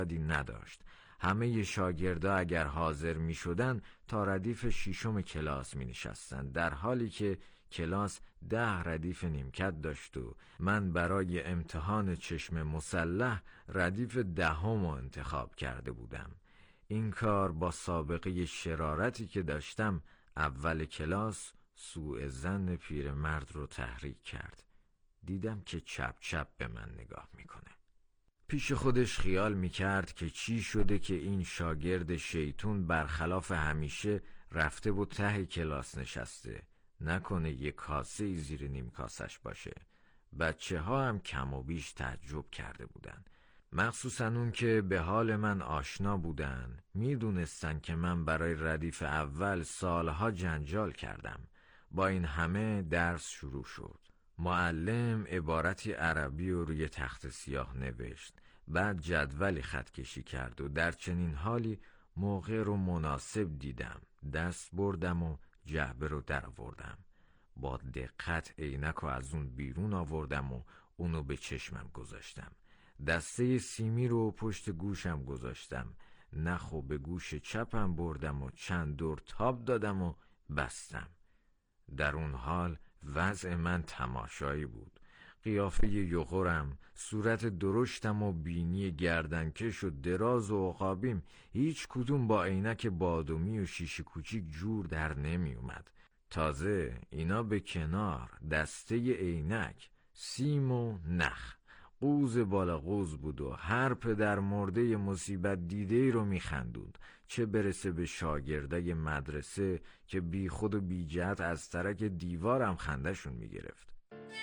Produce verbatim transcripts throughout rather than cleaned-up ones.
نداشت. همه شاگردا اگر حاضر می شدن تا ردیف ششم کلاس می نشستن، در حالی که کلاس ده ردیف نیمکت داشت و من برای امتحان چشم مسلح ردیف دهم رو انتخاب کرده بودم. این کار با سابقه شرارتی که داشتم اول کلاس سوء ظن پیرمرد رو تحریک کرد. دیدم که چپ چپ به من نگاه میکنه. پیش خودش خیال میکرد که چی شده که این شاگرد شیطون برخلاف همیشه رفته و ته کلاس نشسته، نکنه یک کاسه زیر نیم کاسش باشه. بچه ها هم کم و بیش تعجب کرده بودن، مخصوصا اون که به حال من آشنا بودن. میدونستن که من برای ردیف اول سالها جنجال کردم. با این همه درس شروع شد. معلم عبارتی عربی رو روی تخت سیاه نوشت، بعد جدولی خط کشی کرد و در چنین حالی موقع رو مناسب دیدم، دست بردم و جعبه رو در آوردم. با دقت عینک رو از اون بیرون آوردم و اونو به چشمم گذاشتم. دسته سیمی رو پشت گوشم گذاشتم، نخو به گوش چپم بردم و چند دور تاب دادم و بستم. در اون حال وضع من تماشایی بود. قیافه یغورم، صورت درشتم و بینی گردنکش و دراز و عقابیم هیچ کدوم با عینک بادومی و شیشه کوچیک جور در نمی اومد. تازه اینا به کنار دسته عینک، سیم و نخ، قوز بالا قوز بود و هر پدر مرده مصیبت دیده ای رو میخندود، چه برسه به شاگردای مدرسه که بی خود و بی جهت از ترک دیوارم خندشون میگرفت.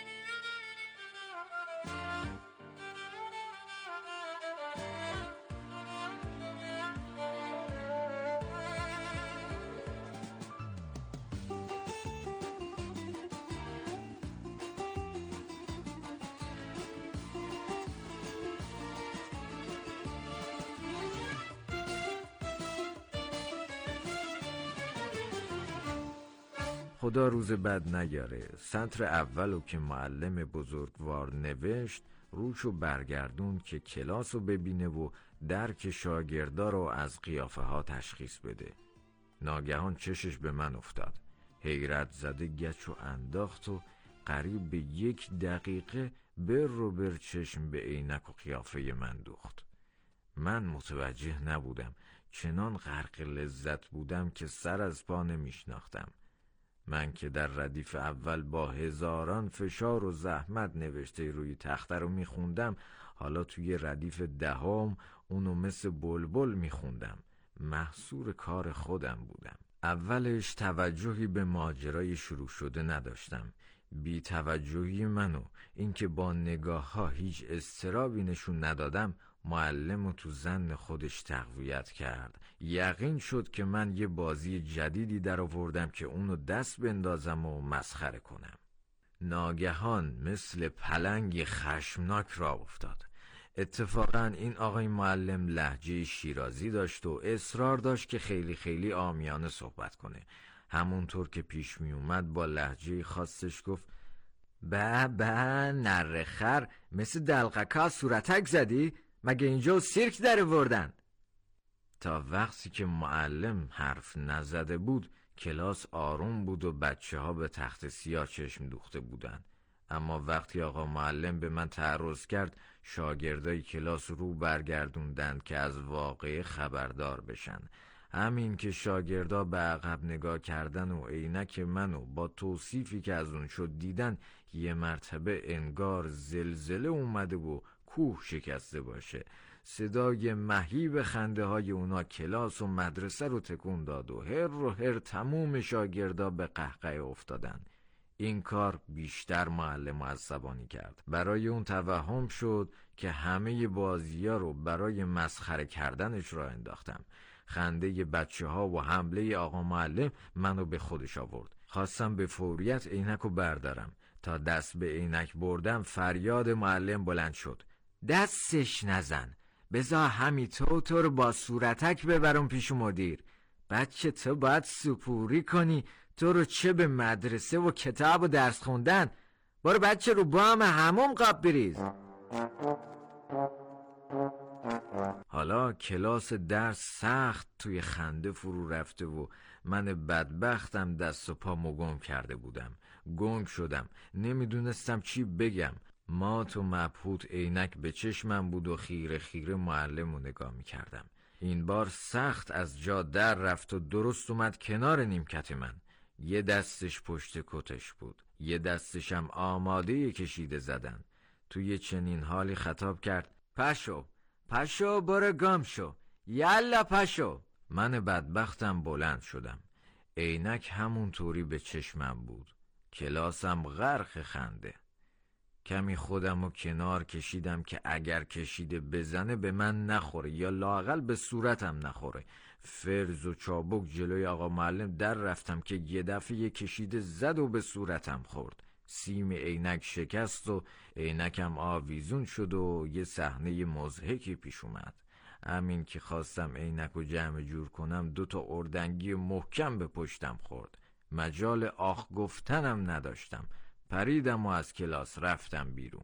خدا روز بد نیاره. سطر اولو که معلم بزرگوار نوشت روشو برگردون که کلاسو ببینه و درک شاگردا رو از قیافه ها تشخیص بده. ناگهان چشش به من افتاد. حیرت زده گچو انداخت و قریب به یک دقیقه بر رو بر چشم به عینک و قیافه من دوخت. من متوجه نبودم، چنان غرق لذت بودم که سر از پا نمیشناختم. من که در ردیف اول با هزاران فشار و زحمت نوشته روی تخته رو میخوندم، حالا توی ردیف دهم اونو مثل بلبل میخوندم. محصور کار خودم بودم. اولش توجهی به ماجرای شروع شده نداشتم. بی توجهی منو اینکه با نگاه ها هیچ اضطرابی نشون ندادم معلمو تو ظن خودش تقویت کرد. یقین شد که من یه بازی جدیدی در آوردم که اونو دست بندازم و مسخره کنم. ناگهان مثل پلنگ خشمناک را افتاد. اتفاقا این آقای معلم لهجه شیرازی داشت و اصرار داشت که خیلی خیلی عامیانه صحبت کنه. همونطور که پیش می اومد با لهجه خاصش گفت: به به نره خر، مثل دلقکا صورتک زدی؟ مگه اینجا سیرک در آوردن؟ تا وقتی که معلم حرف نزده بود کلاس آروم بود و بچه ها به تخت سیاه چشم دوخته بودن. اما وقتی آقا معلم به من تعرض کرد شاگردای کلاس رو برگردوندند که از واقعه خبردار بشن. همین که شاگردا به عقب نگاه کردن و عینک منو با توصیفی که از اون شد دیدن، یه مرتبه انگار زلزله اومده و کوه شکسته باشه. صدای مهیب خنده های اونا کلاس و مدرسه رو تکون داد و هر و هر تموم شاگردا به قهقه افتادن. این کار بیشتر معلم عصبانی کرد. برای اون توهم شد که همه بازی‌ها رو برای مسخره کردنش را انداختم. خنده بچه ها و حمله آقا معلم منو به خودش آورد. خواستم به فوریت عینک رو بردارم. تا دست به عینک بردم فریاد معلم بلند شد: دستش نزن، بذار همیتو تو رو با صورتک ببرم پیش مدیر. بچه تو باید سپوری کنی، تو رو چه به مدرسه و کتاب و درس خوندن. برو بچه رو با هم همون قاب بریز. حالا کلاس درس سخت توی خنده فرو رفته و من بدبختم دست و پا مگم کرده بودم. گنگ شدم، نمیدونستم چی بگم. مات و مبهوت عینک به چشمم بود و خیره خیره معلم رو نگاه میکردم. این بار سخت از جا در رفت و درست اومد کنار نیمکت من. یه دستش پشت کتش بود، یه دستشم آماده کشیده زدن. توی چنین حالی خطاب کرد: پشو پشو برو گم شو، یلا پشو. من بدبختم بلند شدم. عینک همونطوری به چشمم بود. کلاسم غرق خنده. کمی خودم رو کنار کشیدم که اگر کشیده بزنه به من نخوره یا لااقل به صورتم نخوره. فرز و چابک جلوی آقا معلم در رفتم که یه دفعه یه کشیده زد و به صورتم خورد. سیم عینک شکست و عینکم آویزون شد و یه صحنه مضحکی پیش اومد. همین که خواستم عینک رو جمع جور کنم دو تا اردنگی محکم به پشتم خورد. مجال آخ گفتنم نداشتم. پریدم و از کلاس رفتم بیرون.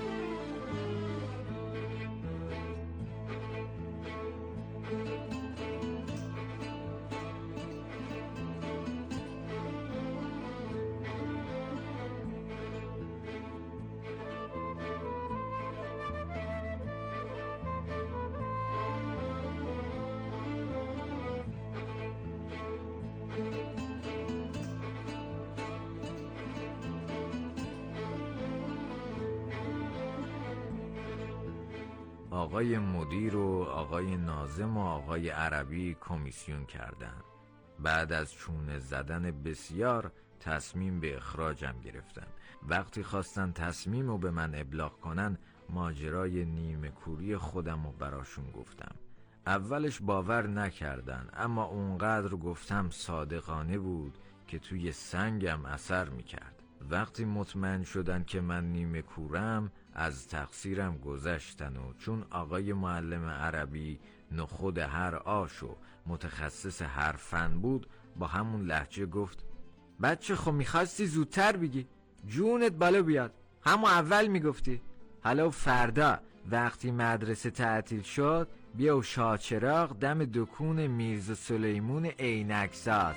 آقای مدیر و آقای ناظم و آقای عربی کمیسیون کردن. بعد از چونه زدن بسیار تصمیم به اخراجم گرفتن. وقتی خواستن تصمیم رو به من ابلاغ کنن ماجرای نیمه کوری خودم رو براشون گفتم. اولش باور نکردن، اما اونقدر گفتم صادقانه بود که توی سنگم اثر میکرد. وقتی مطمئن شدن که من نیمه کورم از تقصیرم گذشتن و چون آقای معلم عربی نخود هر آش و متخصص هر فن بود با همون لهجه گفت: بچه خب میخواستی زودتر بگی، جونت بالا بیاد، همون اول میگفتی. حالا فردا وقتی مدرسه تعطیل شد بیا و شاچراغ دم دکون میرزا سلیمون عینک ساز.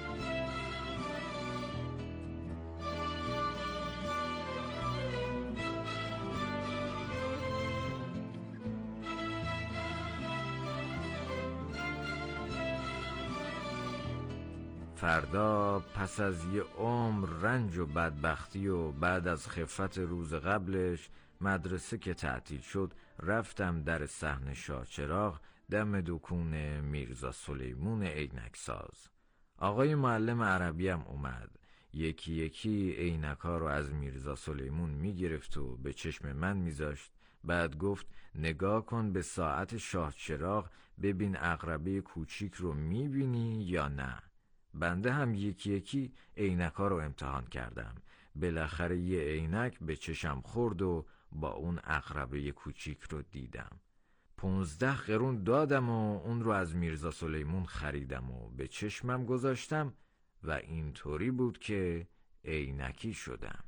فردا پس از یه عمر رنج و بدبختی و بعد از خفت روز قبلش مدرسه که تعطیل شد رفتم در صحن شاچراغ دم دکون میرزا سلیمون عینک ساز. آقای معلم عربی هم اومد. یکی یکی عینک‌ها رو از میرزا سلیمون میگرفت و به چشم من میذاشت. بعد گفت: نگاه کن به ساعت شاچراغ ببین عقربه کوچیک رو میبینی یا نه. بنده هم یکی یکی عینک‌ها رو امتحان کردم. بالاخره یه عینک به چشم خورد و با اون عقربه کوچیک رو دیدم. پونزده قرون دادم و اون رو از میرزا سلیمون خریدم و به چشمم گذاشتم و اینطوری بود که عینکی شدم.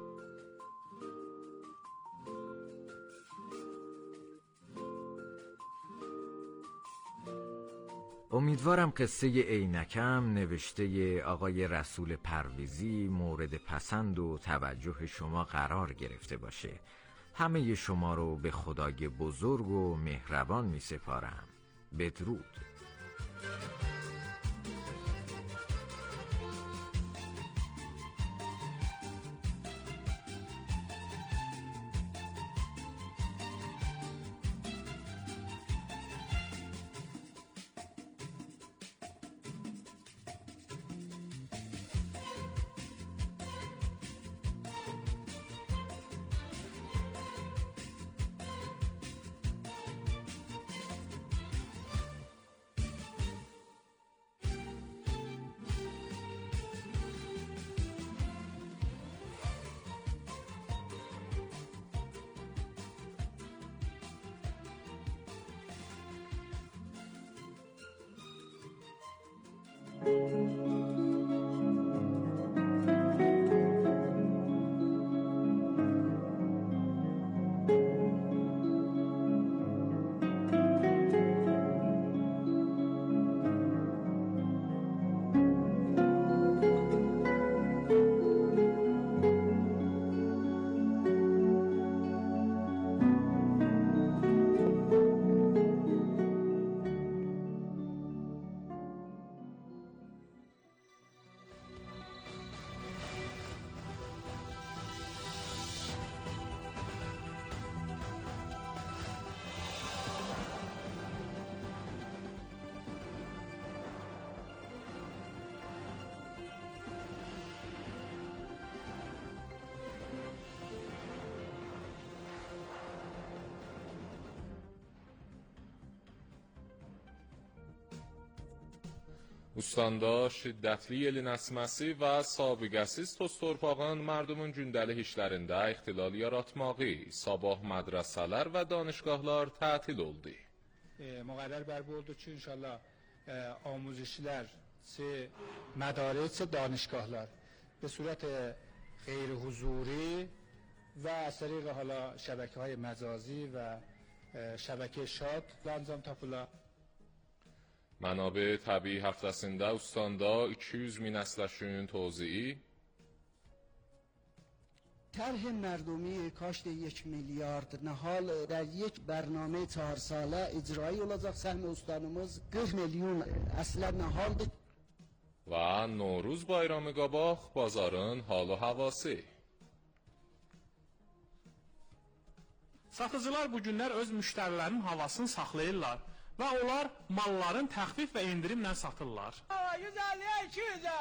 امیدوارم قصه عینکم نوشته آقای رسول پرویزی مورد پسند و توجه شما قرار گرفته باشه. همه شما رو به خدای بزرگ و مهربان می سپارم. بدرود. Ustandə şiddətli yelin əsməsi və sabiqəsiz toz torpağın mərdumun gündəlik işlərində ixtilal yaratmağı, sabah mədrəsələr və danışgahlar tətil oldu. مقرر بر bu oldu ki inşallah آموزشیler چه مدارس چه دانشگاهlar به صورت غیر حضوری و از طریق حالا شبکه‌های مجازی و şəbəkə şad انجام tapıla. Mənabə təbii həftəsində Ustandə iki yüz min əsləşün توزیعی طرح مردمی کاشت یک میلیارد نهال در یک برنامه چهار ساله اجرایی olacaq. Səhmi ustanımız qırx milyon əslə nahaldır. Və Novruz bayramı qabaq bazarın halı havası. Satıcılar bu günlər öz müştərilərinin havasını saxlayırlar və onlar malların təxfif və endirimlə satırlar. yüz elliyə iki yüzə.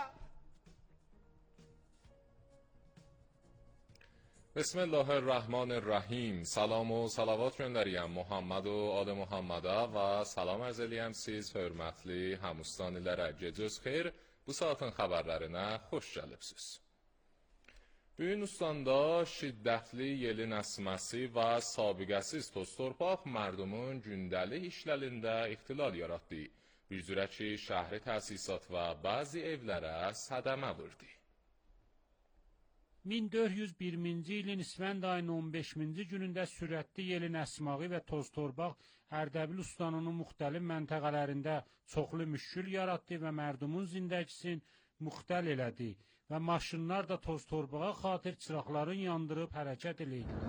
بسم الله الرحمن الرحیم. سلام و صلوات göndəriyəm Muhammed و آل Muhammedə və salam arz eləyəm siz hörmətli həmustanilərə. Gecəniz xeyir. Bu saatın xəbərlərinə xoş gəlibsiz. Bu gün Ustandə şiddətli yelin əsməsi və sabiqəsiz toz torpaq mərdumun gündəlik işlərində ixtilal yaratdı. Bir üzrə ki, şəhri təsisat və bəzi evlərə sədəmə vurdu. min dörd yüz birinci ilin İsfənd ayının on beşinci günündə sürətli yelin əsmağı və toz torpaq Ərdəbil ustanının müxtəlif məntəqələrində çoxlu müşkül yaratdı və mərdumun zindəgisini müxtəl elədi və maşınlar da toz torpağa xatir çıraqların yandırıb hərəkət eləydi.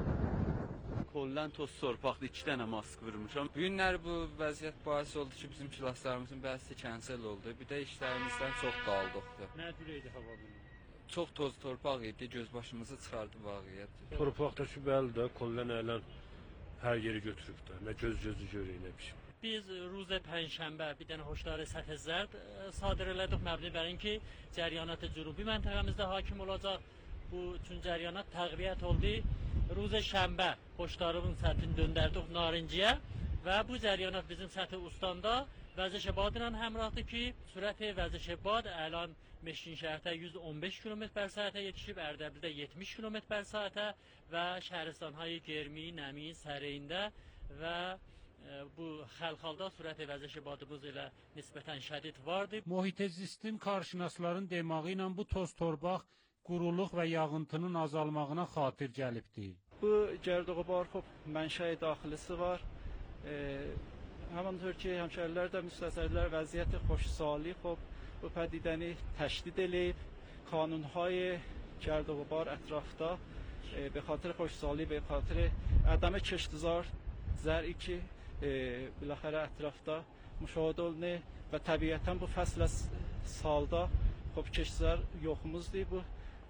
Kollan toz torpaqda iki dənə mask vurmuşam. Bu günlər bu vəziyyət bahis oldu ki, bizim klaslarımızın bəzisi kənsel oldu. Bir də işlərimizdən çox qaldıqdı. Nə cür idi hava bunu? Çox toz torpaq idi, göz başımızı çıxardı vaqiyyət. Torpaqdakı bəli də kollan ələn hər yeri götürüb də. Nə göz gözü görək nə biçim. Biz روز پنجشنبه bir dənə hoşları səthi zərd sadir elədik məbni bər ki, cəryanat cənubi məntəqəmizdə hakim olacaq. Bu üçün cəryanat təqviyyət oldu. روز şənbə hoşlarımın səthini döndərdik Narinciyə və bu cəryanat bizim səthi Ustandə Vəzir-i-Şəbad ilə həmrahdır ki, sürəti Vəzir-i-Şəbad əlan Meşkinşəhərdə yüz on beş kilometr bər saatə yetişib, Ərdəbildə yetmiş kilometr bər saatə və şəhristanهای Germi, Nəmi, Səreyində və bu xəlxalda sürəti Vəzir-i-Şəbadımız ilə nisbətən şədid vardır. Muhitezistin karşınasların demağı ilə bu toz torpaq quruluq və yağıntının azalmağına xatir gəlibdi. Bu Gərdoğubar xop mənşəyi daxilisi var. E, Həmantör ki, həmşərilər də müstəsərlər vəziyyət xoşsali xop bu pədidəni təşdid eləyib. Kanunهای Gərdoğubar ətrafda e, به خاطر خوشسالی به خاطر عدم کشتزار زرعی که بالاخره اطرافda مشاهده olunur və təbiətən bu fəsl salda xop کشتزار yoxumuzdur. Bu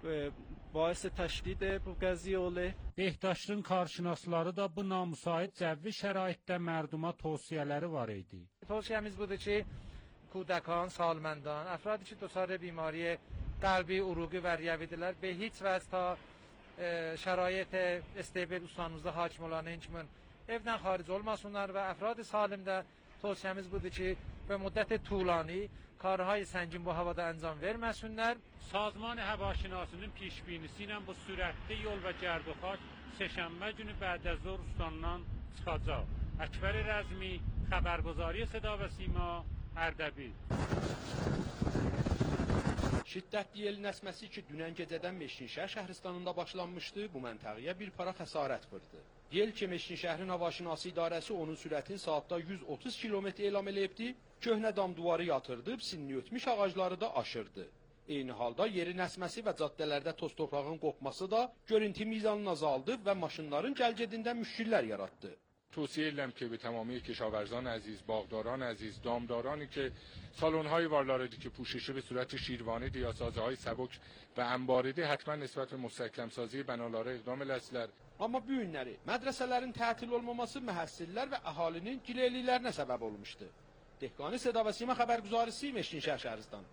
باعث təşdid bu qəziyyə olur. Behdaşın karşınasları da bu namusait cəvvi şəraitdə mərduma tövsiyələri var idi. Tövsiyəmiz budur ki, kudəkan, salməndan, افرادی که دچار بیماری قلبی، عروقی و ریویdirlər به هیچ وجه تا şərait استیبل ustanımızda hakim olan kimin evdən xaric olmasınlar və əfrad salim də tövsiyəmiz budur ki, və müddət tulani karhay səngin bu havada əncam verməsinlər. Sazman Həvaşinasının pişbinisi ilə bu sürətli yol və gərdoxaç səhşənbə günü bə'dəzor ustandan çıxacaq. Əkbər Rəzmi, xəbərguzari Seda və Sima, Ərdəbil. Şiddətli yelin əsməsi ki, dünən gecədən Meşkinşəhər şəhristanında başlanmışdı, bu məntəqəyə bir para xəsarət vurdu. Yel ki, Meşkinşəhərin Havaşinası İdarəsi onun sürətini saatda yüz otuz kilometr elam eləyibdi, köhnə dam duvarı yatırdıb, sinni ötmüş ağacları da aşırdı. Eyni halda yerin əsməsi və caddələrdə toz torpağın qopması da görüntü mizanını azaldıb və maşınların gəlgedində müşkillər yaratdı. توصیه ایدم که به تمامی کشاورزان عزیز، باغداران عزیز، دامدارانی که سالن‌های وارداتی که پوشیده به صورت شیروانی یا سازه‌های سبک و انباریده حتما نسبت به مستحکم سازی بناlara اقدام eləsinlər. Amma bu günləri mədrəsələrin tətil olmaması məhəllər və əhalinin gileyliklərinə səbəb olmuşdu. Dehqani Seda və Sima xəbərguzarisi Meşkinşəhər şəhristan.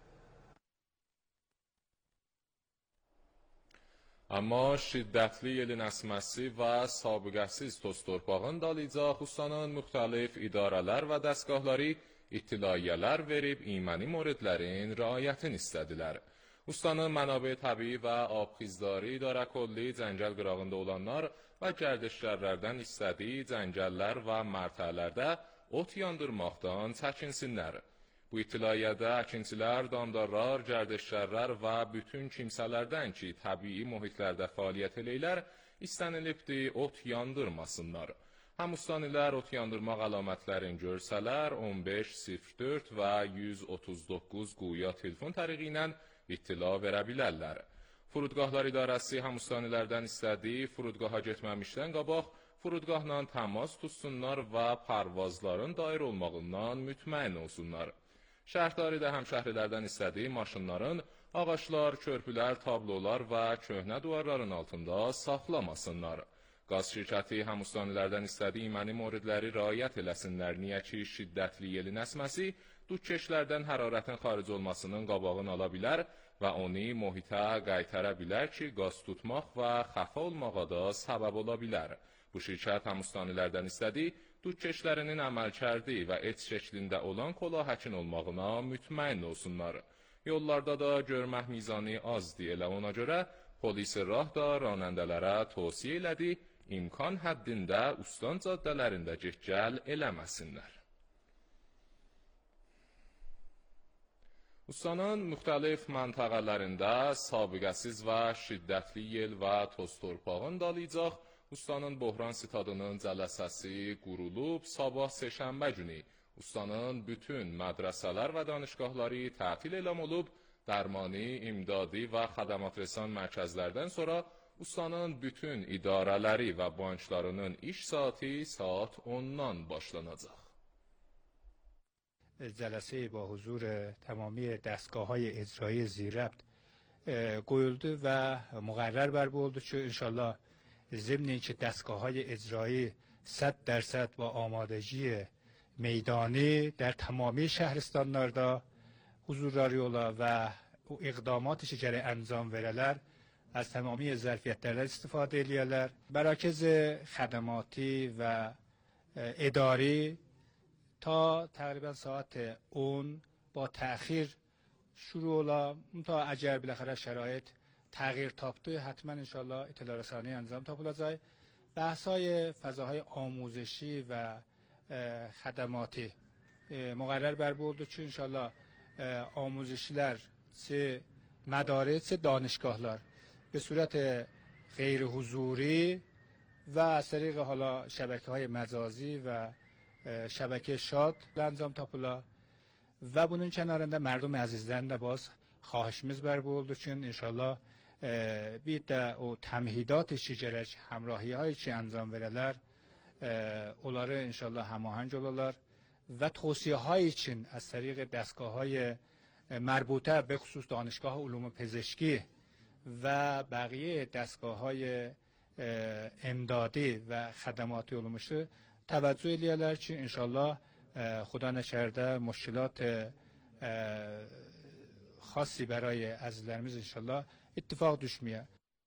Amma şiddətli yelin əsməsi və sabiqəsiz toz torpağın dalıcaq ustanın müxtəlif idarələr və dəstgahları İttilaiyələr verib imani moridlərin riayətini istədilər. Ustanın mənabə təbii və abxizdari idarəkolli Cəngəl qırağında olanlar və gərdişlərdən istədiyi cəngəllər və mərtələrdə ot yandırmaqdan çəkinsinlər. Bu ittilaiyədə əkinçilər, damdarlar, gərdişlərlər və bütün kimsələrdən ki, təbii mühitlərdə fəaliyyət eləyirlər, istənilibdir ot yandırmasınlar. Həmustanilər ot yandırmaq əlamətlərini görsələr, on beş sıfır dörd və yüz otuz doqquz quya telefon təriqi ilə ittila verə bilərlər. Furudgahlar İdarəsi həmustanilərdən istədiyi furudgaha getməmişdən qabaq, furudgahla təmas tutsunlar və pərvazların dair olmağından mütməyin olsunlar. Şəhərdari də həmşəhrilərdən istədiyi maşınların ağaçlar, körpülər, tablolar və köhnə duvarların altında saxlamasınlar. Qaz şirkəti həmustanilərdən istədiyi imani moridləri riayət eləsinlər, niyə ki, şiddətli yelin əsməsi dudkeşlərdən hərarətin xaric olmasının qabağını ala bilər və onu mühitə qaytara bilər ki, qaz tutmaq və xəfa olmağa da səbəb ola bilər. Bu şirkət həmustanilərdən istədiyi dudkeşlərinin əməlkərdi və et şəklində olan kolahəkin olmağına mütməyin olsunlar. Yollarda da görmək mizanı azdır, elə ona görə polis rah da ranəndələrə tövsiyə elədi, imkan həddində ustan caddələrində get-gəl eləməsinlər. Ustanın müxtəlif məntəqələrində sabiqəsiz və şiddətli yel və toz torpağın dalayacaq, ustanın Bohran sitadının cələsəsi qurulub, sabah seşənbə günü ustanın bütün mədrəsələr və danışqahları tətil elam olub, dərmani, imdadi və xədəmat rəsan mərkəzlərdən sonra ustanın bütün idarələri və banklarının iş saati saat ondan başlanacaq. جلسه با حضور تمامی دستگاه‌های اجرایی زیرربط قیلده و مقرر بر بود که انشالله ضمن اینکه دستگاه‌های اجرایی صد درصد با آمادگی میدانی در تمامی شهرستانlarda حضور داری ola و o اقداماتش که انجام veriler از تمامی ظرفیتlerden استفاده eləyirlər. مراکز خدماتی و اداری تا تقریبا ساعت اون با تأخیر شروع ola. تا اگر بالاخره شرایط تغییر تافته حتما انشالله اطلاع رسانی انجام tapılacaq. بحث‌های فضاهای آموزشی و خدماتی مقرر بر بود که انشالله آموزشیler چه مدارس چه دانشگاهlar به صورت غیر حضوری و از طریق حالا شبکه‌های مجازی و şəbəkə şad انجام tapıla və bunun kənarında mərdum əzizlərin də باز خواهشimiz bər bu oldu ki inşallah bir də o təmhidat işi gərək həmrahiyi ki انجام verələr onları inşallah həmahəng olarlar və توصیه‌های için از طریق دستگاه‌های مربوطه به خصوص دانشگاه علوم پزشکی و بقیه دستگاه‌های امدادی و خدماتی علومش توجه eləyirlər ki inşallah خدا نکرده مشکلات خاصی برای عزیزlərimiz inşallah اتفاق düşməyə.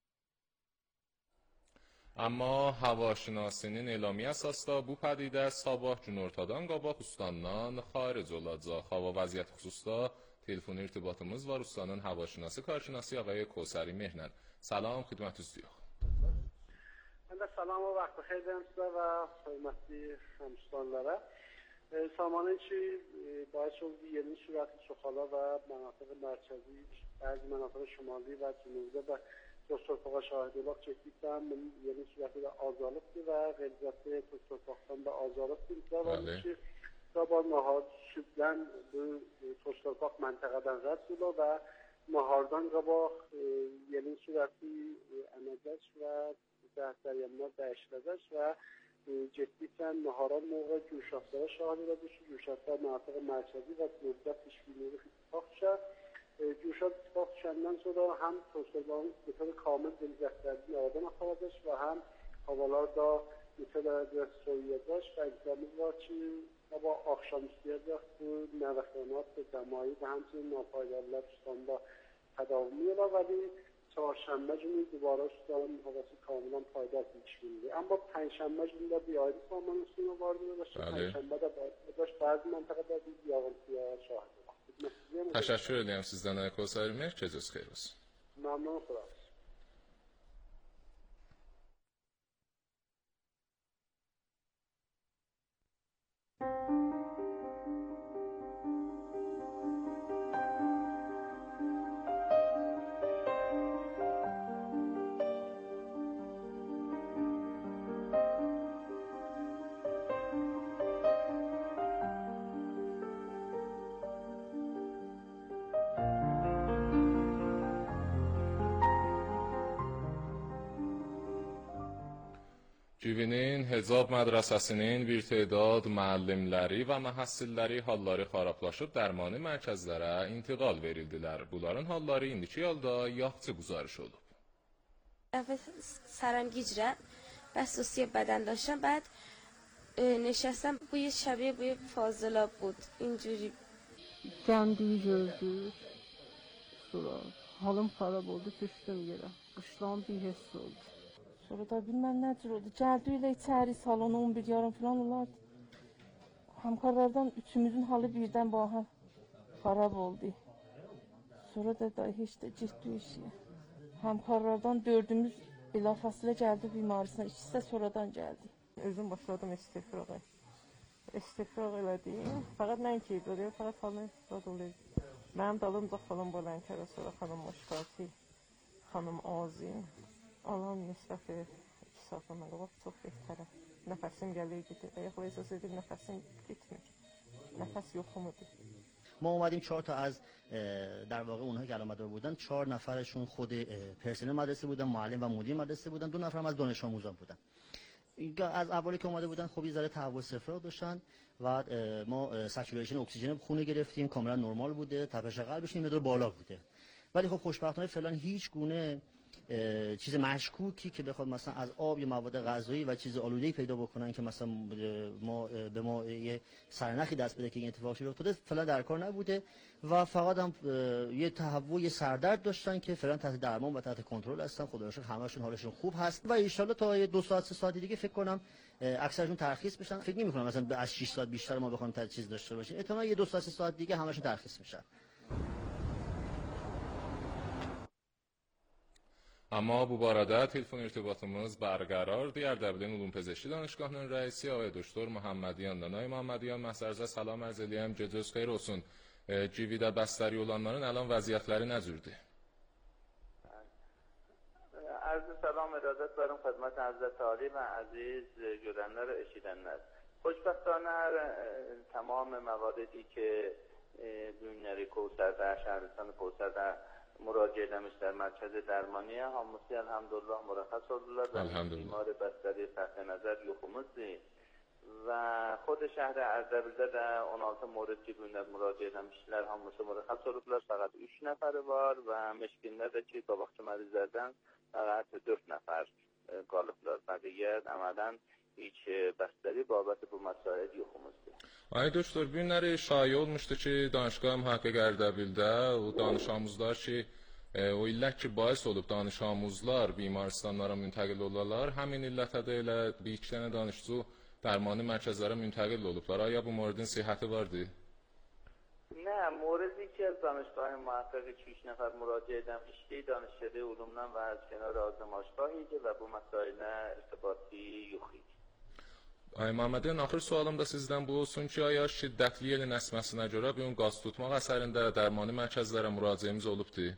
Amma havaşinasinin elami əsasda bu pədidə sabah günortadan qabaq ustandan xaric olacaq. Hava vəziyyəti xüsusda telefon irtibatımız var ustanın havaşinası karşınası آقای کوثری مهنن. سلام خدمتتون. من de salam و وقت بخیر دارم sizə və hörmətli həmşiranlara. Samanı ki باعث oldu yerin sürəti çoxala və mənatiq mərkəzi, bəzi mənatiq şimali və cənubi və toz torpağa şahid olaq getdikdən yerin sürəti də azalıbdır və qeyriyyatı toz torpaqdan da azalıbdır. Bəli. Ki sabah nahar sübdən bu toz torpaq məntəqədən rədd ola və nahardan qabaq yerin sürəti ənəcək və cəhətləriyənlər dəyişiləcək və getdikdən naharan موقع گوشت‌lara şahid olacaq ki, گوشت‌lar mənatiq mərkəzi və müddət işbirliyi ittifaq düşər. Güşat ittifaq düşəndən sonra həm toz-torpağın bütün kamil dilcəklərini aradan axaracaq və həm havalar da bütün dərəcə soyuyacaq və imkanımız var ki, sabah axşam istəyəcək bu nəvəxanat və cəmai və həmçinin napaydarlar üstanda tədavümü ola və çarşənbə günü dubara üstanın havası kamilan paydaş işbirliyi. Amma pənşənbə günü də bir ayrı saman üstünə vardır və pənşənbə də baş بعضی منطقه در یاغنتیا شاهد هستیم. تشکر ederim sizden Aykol Sarımer. Geceniz xeyir olsun. ممنون خدا. Civinin Hecab mədrəsəsinin bir tədad müəllimləri və məhəssilləri halları xarablaşıb dərmani mərkəzlərə intiqal verildilər. Bunların halları indiki halda yaxşı güzarış olub. Əvvəl sərəm gicrəm, bəs sosiyə bədən daşım, bəd neşəsəm, bu yıl şəbiyə bu yıl fazla بود. اینجوری Gəmdiyi gördük. Sonra halım xarab oldu, düşdüm yerə. Qışlan bir hiss oldu. Sonra da bilmem ne tür oldu. Geldi öyle içeri salona on bir yarım falan olardı. Hamkarlardan üçümüzün halı birden baha harap oldu. Sonra da da hiç de ciddi işi. Hamkarlardan dördümüz bilafasıyla geldi bimarisine. İkisi de sonradan geldi. Özüm başladım istifrağa. İstifrağa elədim. Fakat ben ki böyle fakat halım ifrat oluyor. Benim dalımda xanım Bolankara, sonra xanım Moşkati, xanım Azim. Alan nisbəti iki saatdan qabaq çox bəhətərəm. Nəfəsim gəlir gedir. Ayaqla əsas edir, nəfəsim getmir. Nəfəs yoxumudur. ما اومدیم چهار تا از در واقع اونها که علامتدار بودن، چهار نفرشون خود پرسنل مدرسه بودن، معلم و مدیر مدرسه بودن، دو نفرم از دانش آموزان بودن. از اولی که اومده بودن خب یه ذره تحول صفر داشتن و ما سچوریشن اکسیژن خون گرفتیم، کاملا نرمال بوده، تپش قلبش یه مقدار بالا بوده. ولی خب خوشبختانه فعلا هیچ گونه چیز مشکوکی که بخواد مثلا از آب یا مواد غذایی و چیز آلوده‌ای پیدا بکنن که مثلا ما به ما یه سرنخی دست بده که این اتفاق شده افتاده، فعلا در کار نبوده و فقط هم یه تهوع یه سردرد داشتن که فعلا تحت درمان و تحت کنترل هستن. خدا رو شکر همه‌شون حالشون خوب هست و ان شاءالله تا دو ساعت سه ساعت دیگه فکر کنم اکثرشون ترخیص بشن. فکر نمی‌کنم مثلا از شش ساعت بیشتر ما بخوام تا چیز داشته باشیم. احتمالاً یه دو ساعت سه ساعت دیگه همه‌شون ترخیص میشن. Amma bu barədə telefon irtibatımız bərqərardır. Ərdəbilin Ulum Pezəşki Danışqahının rəisi Ağay Doktor Muhammədiyanla. Ay Muhammədiyan, məsərzə salam ərz eləyəm, gecəniz xeyir olsun. Cividə bəstəri olanların əlan vəziyyətləri nə cürdür? عرض سلام ارادت دارم خدمت حضرت عالی و عزیز گوینده و اشیدنده. خوشبختانه تمام مواردی که بیماری کوثر در شهرستان کوثر در مراجعه نمیشه در مرکز درمانی حاموسی الحمدلله مرخص oldular و بیمار بستری تحت نظر یوخوموسی و خود شهر اردبیل'de de on altı mورد ki bunlar müracaat etmişler hamısı مرخص oldular. Fakat üç نفر var ve meşkinler de ki qabaqçı mərizlərdən faqat dört nəfər qalıblar. Bəqiyə əmədən hiç bəstəri babəti bu məsələ yoxumuzdur. Ay doktor, bu günləri şayə olmuşdu ki, Danışqah Mühaqqiq Ərdəbildə o danış amuzlar ki, e, o illət ki, bahis olub danış amuzlar bimaristanlara müntəqil olurlar, həmin illətə də elə bir iki dənə danışçı dərmani mərkəzlərə müntəqil olublar. Aya bu moridin sihəti vardı? نه موردی که از دانشگاه محقق چیش نفر مراجعه داشته دانشکده علومdan و از کنار آزمایشگاهی و bu مسائل ارتباطی yoxdur. Ay Məmmədin, axır sualım da sizdən bu olsun ki, aya şiddətli yelin əsməsinə görə bu gün qaz tutmaq əsərində dərmani mərkəzlərə müraciətimiz olubdur?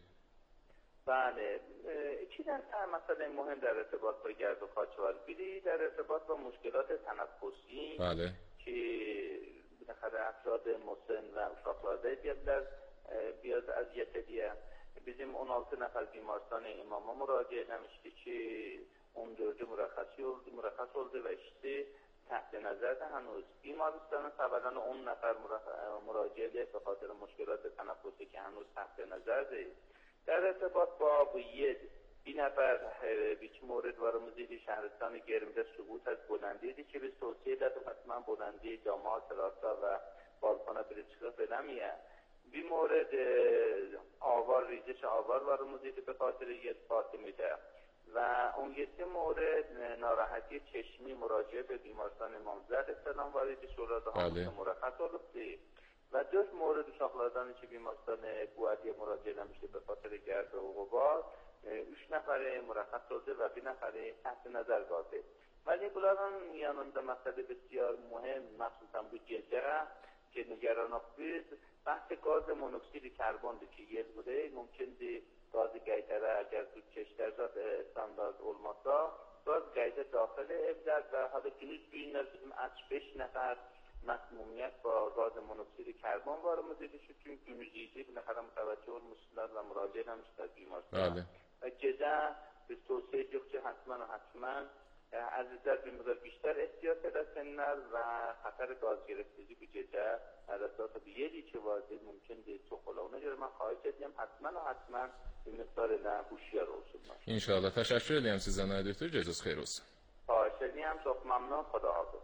بله iki tane مسئله مهم در ارتباط با گرد و خاچوار بیری در ارتباط با مشکلات تنفسی بله که بالاخره افراد مسن و uşaqlarda بیادlar بیاد اذیت دیه. Bizim on altı nəfər bimaristان imama müraciət etmişdi ki on dördü mürəxxəs oldu, mürəxxəs oldu və işdi تحت نظر هنوز بیمارستان طبعا on نفر مراجعه به خاطر مشکلات تنفسی که هنوز تحت نظر است. در ارتباط با بوید این نفر بیچ مورد وارمزید شهرستان گرمده سقوط از بلندی دی که به توصیه داد حتما بلندی جامعه تراسا و بالکن بریچکا فلمیه بی مورد آوار ریزش آوار وارمزید به خاطر یک فاطمی ده و اون یکی مورد ناراحتی چشمی مراجعه به بیمارستان امامزاده اسلام واردی شورای حامل مرخص olubdu و dört مورد uşaqlardan ki بیمارستان قوادی مراجعه نمیشه به خاطر گرد و غبار üç nəfəri mürəxxəs oldu və bir nəfəri təhsil nəzər qaldı. ولی bunların yanında məsələ بسیار مهم مخصوصا bu gecə ki نگرانıq biz بحث gaz monoksid karbondur ki yer بوده mümkündür gaz qeytərə əgər bu keçlərdə standart olmasa gaz qeytə daxil evlər və hətta günüz günlər bizim beş nəfər مسمومیت با گاز مونوکسید کربن وارد دیده شد چون günüzeydi bu نفر متوجه olmuşlar و مراجعه نمیشد بیمارستان و gece biz tavsiye ediyoruz ki hatman ve hatman azizler bir miktar بیشتر احتیاط etsinler ve خطر gaz گرفتگی bu gece در اساس bir yeri ki vardı mümkün değil çok ola. Ona göre ben xahiş edeyim hatman ve hatman bir miktar ile huşyar olsunlar. İnşallah. Teşekkür ederim size Naydoktor. Geceniz xeyir olsun. Xahiş edeyim. Çok memnun. Xuda hafiz.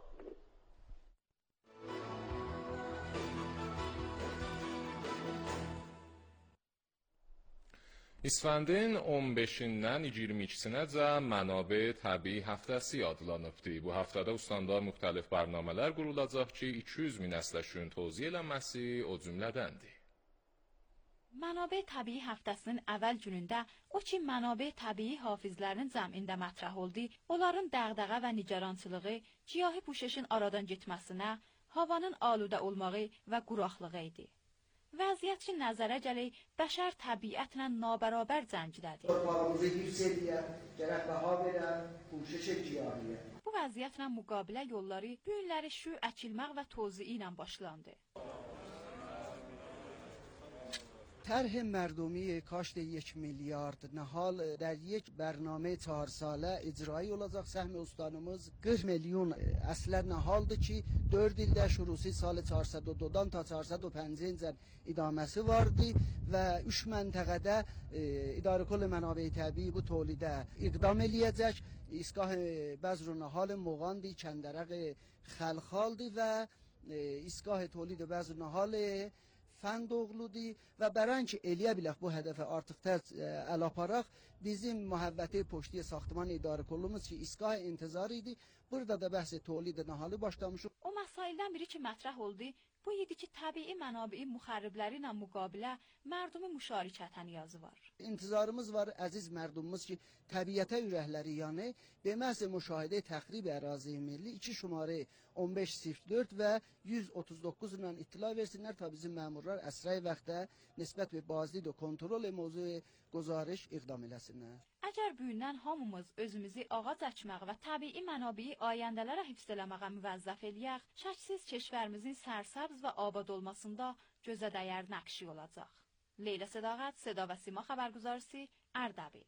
İsfəndin on beşindən iyirmi ikisinəcən Mənabə Təbii Həftəsi adlanıbdır. Bu həftədə ustandar müxtəlif bərnamələr qurulacaq ki, iki yüz min əsləşün tozih eləməsi o cümlədəndir. Mənabə Təbii Həftəsinin əvvəl günündə o ki, mənabə təbii hafizlərinin cəmində mətrəh oldu, onların dəğdəğə və nigarançılığı, giyahi puşeşin aradan getməsinə, havanın aludə olmağı və quraqlığı idi. Vəziyyət ki, nəzərə gəlir, bəşər təbiətlə nabərabər cəngdədir. Bu vəziyyətlə müqabilə yolları bu günləri şu əkilmək və toziyi ilə başlandı. طرح مردمی کاشت یک میلیارد نهال در یک برنامه چهار ساله اجرایی olacaq. Səhm ustanımız qırx milyon əslər nahaldır ki, dörd ildə şurusi salı çarşıd və dodan ta çarşıd və pəncəncə idaməsi vardı və üç məntəqədə e, İdarə Kol Mənabə Təbii bu tolidə iqdam eləyəcək. İsgah bəzr nahal مغاندی کندرق خلخالدی və e, İsgah تولید bəzr nahal Fəndoğludur və bərən ki, eləyə bilək bu hədəfə artıq tər əl aparaq, bizim mühəvvəti poştiyə saxtıman idarə kolumuz ki, isqah intizar idi, burada da bəhs tolid nahalı başlamışıq. O məsaildən biri ki, mətrəh oldu, bu idi ki, təbii mənabei müxərribləri ilə müqabilə mərdumi müşarikətə niyazı var. İntizarımız var, əziz mərdumumuz ki, təbiətə ürəkləri yanı, beməz müşahidə təxrib ərazi milli iki şumarı on beş sıfır dörd və yüz otuz doqquz ilə ittila versinlər ta bizim məmurlar əsrəy vaxtda nisbət və bazlid və kontrol mövzu guzarış iqdam eləsinlər. Əgər büyündən hamımız özümüzü ağac əkmək və təbii mənabei ayəndələrə hifz eləməyə müvəzzəf eləyək, şəksiz keşvərimizin sərsəbz və abad olmasında gözə dəyər nəqşi olacaq. Leyla Sədaqət, Seda və Sima xəbərgüzarisi, Ərdəbil.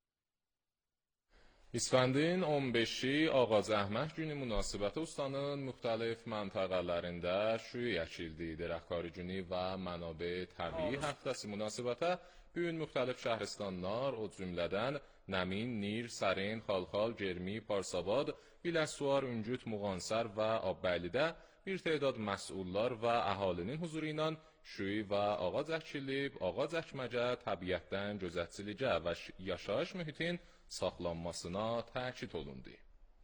İsfəndin on beşi Ağac Əhməd günü münasibəti ustanın müxtəlif məntəqələrində şüy əkildi. Dərəxkari günü və Mənabə Təbii Həftəsi münasibətə bu gün müxtəlif şəhristanlar, o cümlədən Nəmin, Nir, Sərin, Xalxal, Germi, Parsabad, Biləsuar, Üngüt, Muğansər və Abbəylidə bir təhdad məsullar və əhalinin huzuru ilə şüy və ağac əkilib, ağac əkməcə təbiətdən gözətçilicə və yaşayış mühitin saxlanmasına təkid olundu.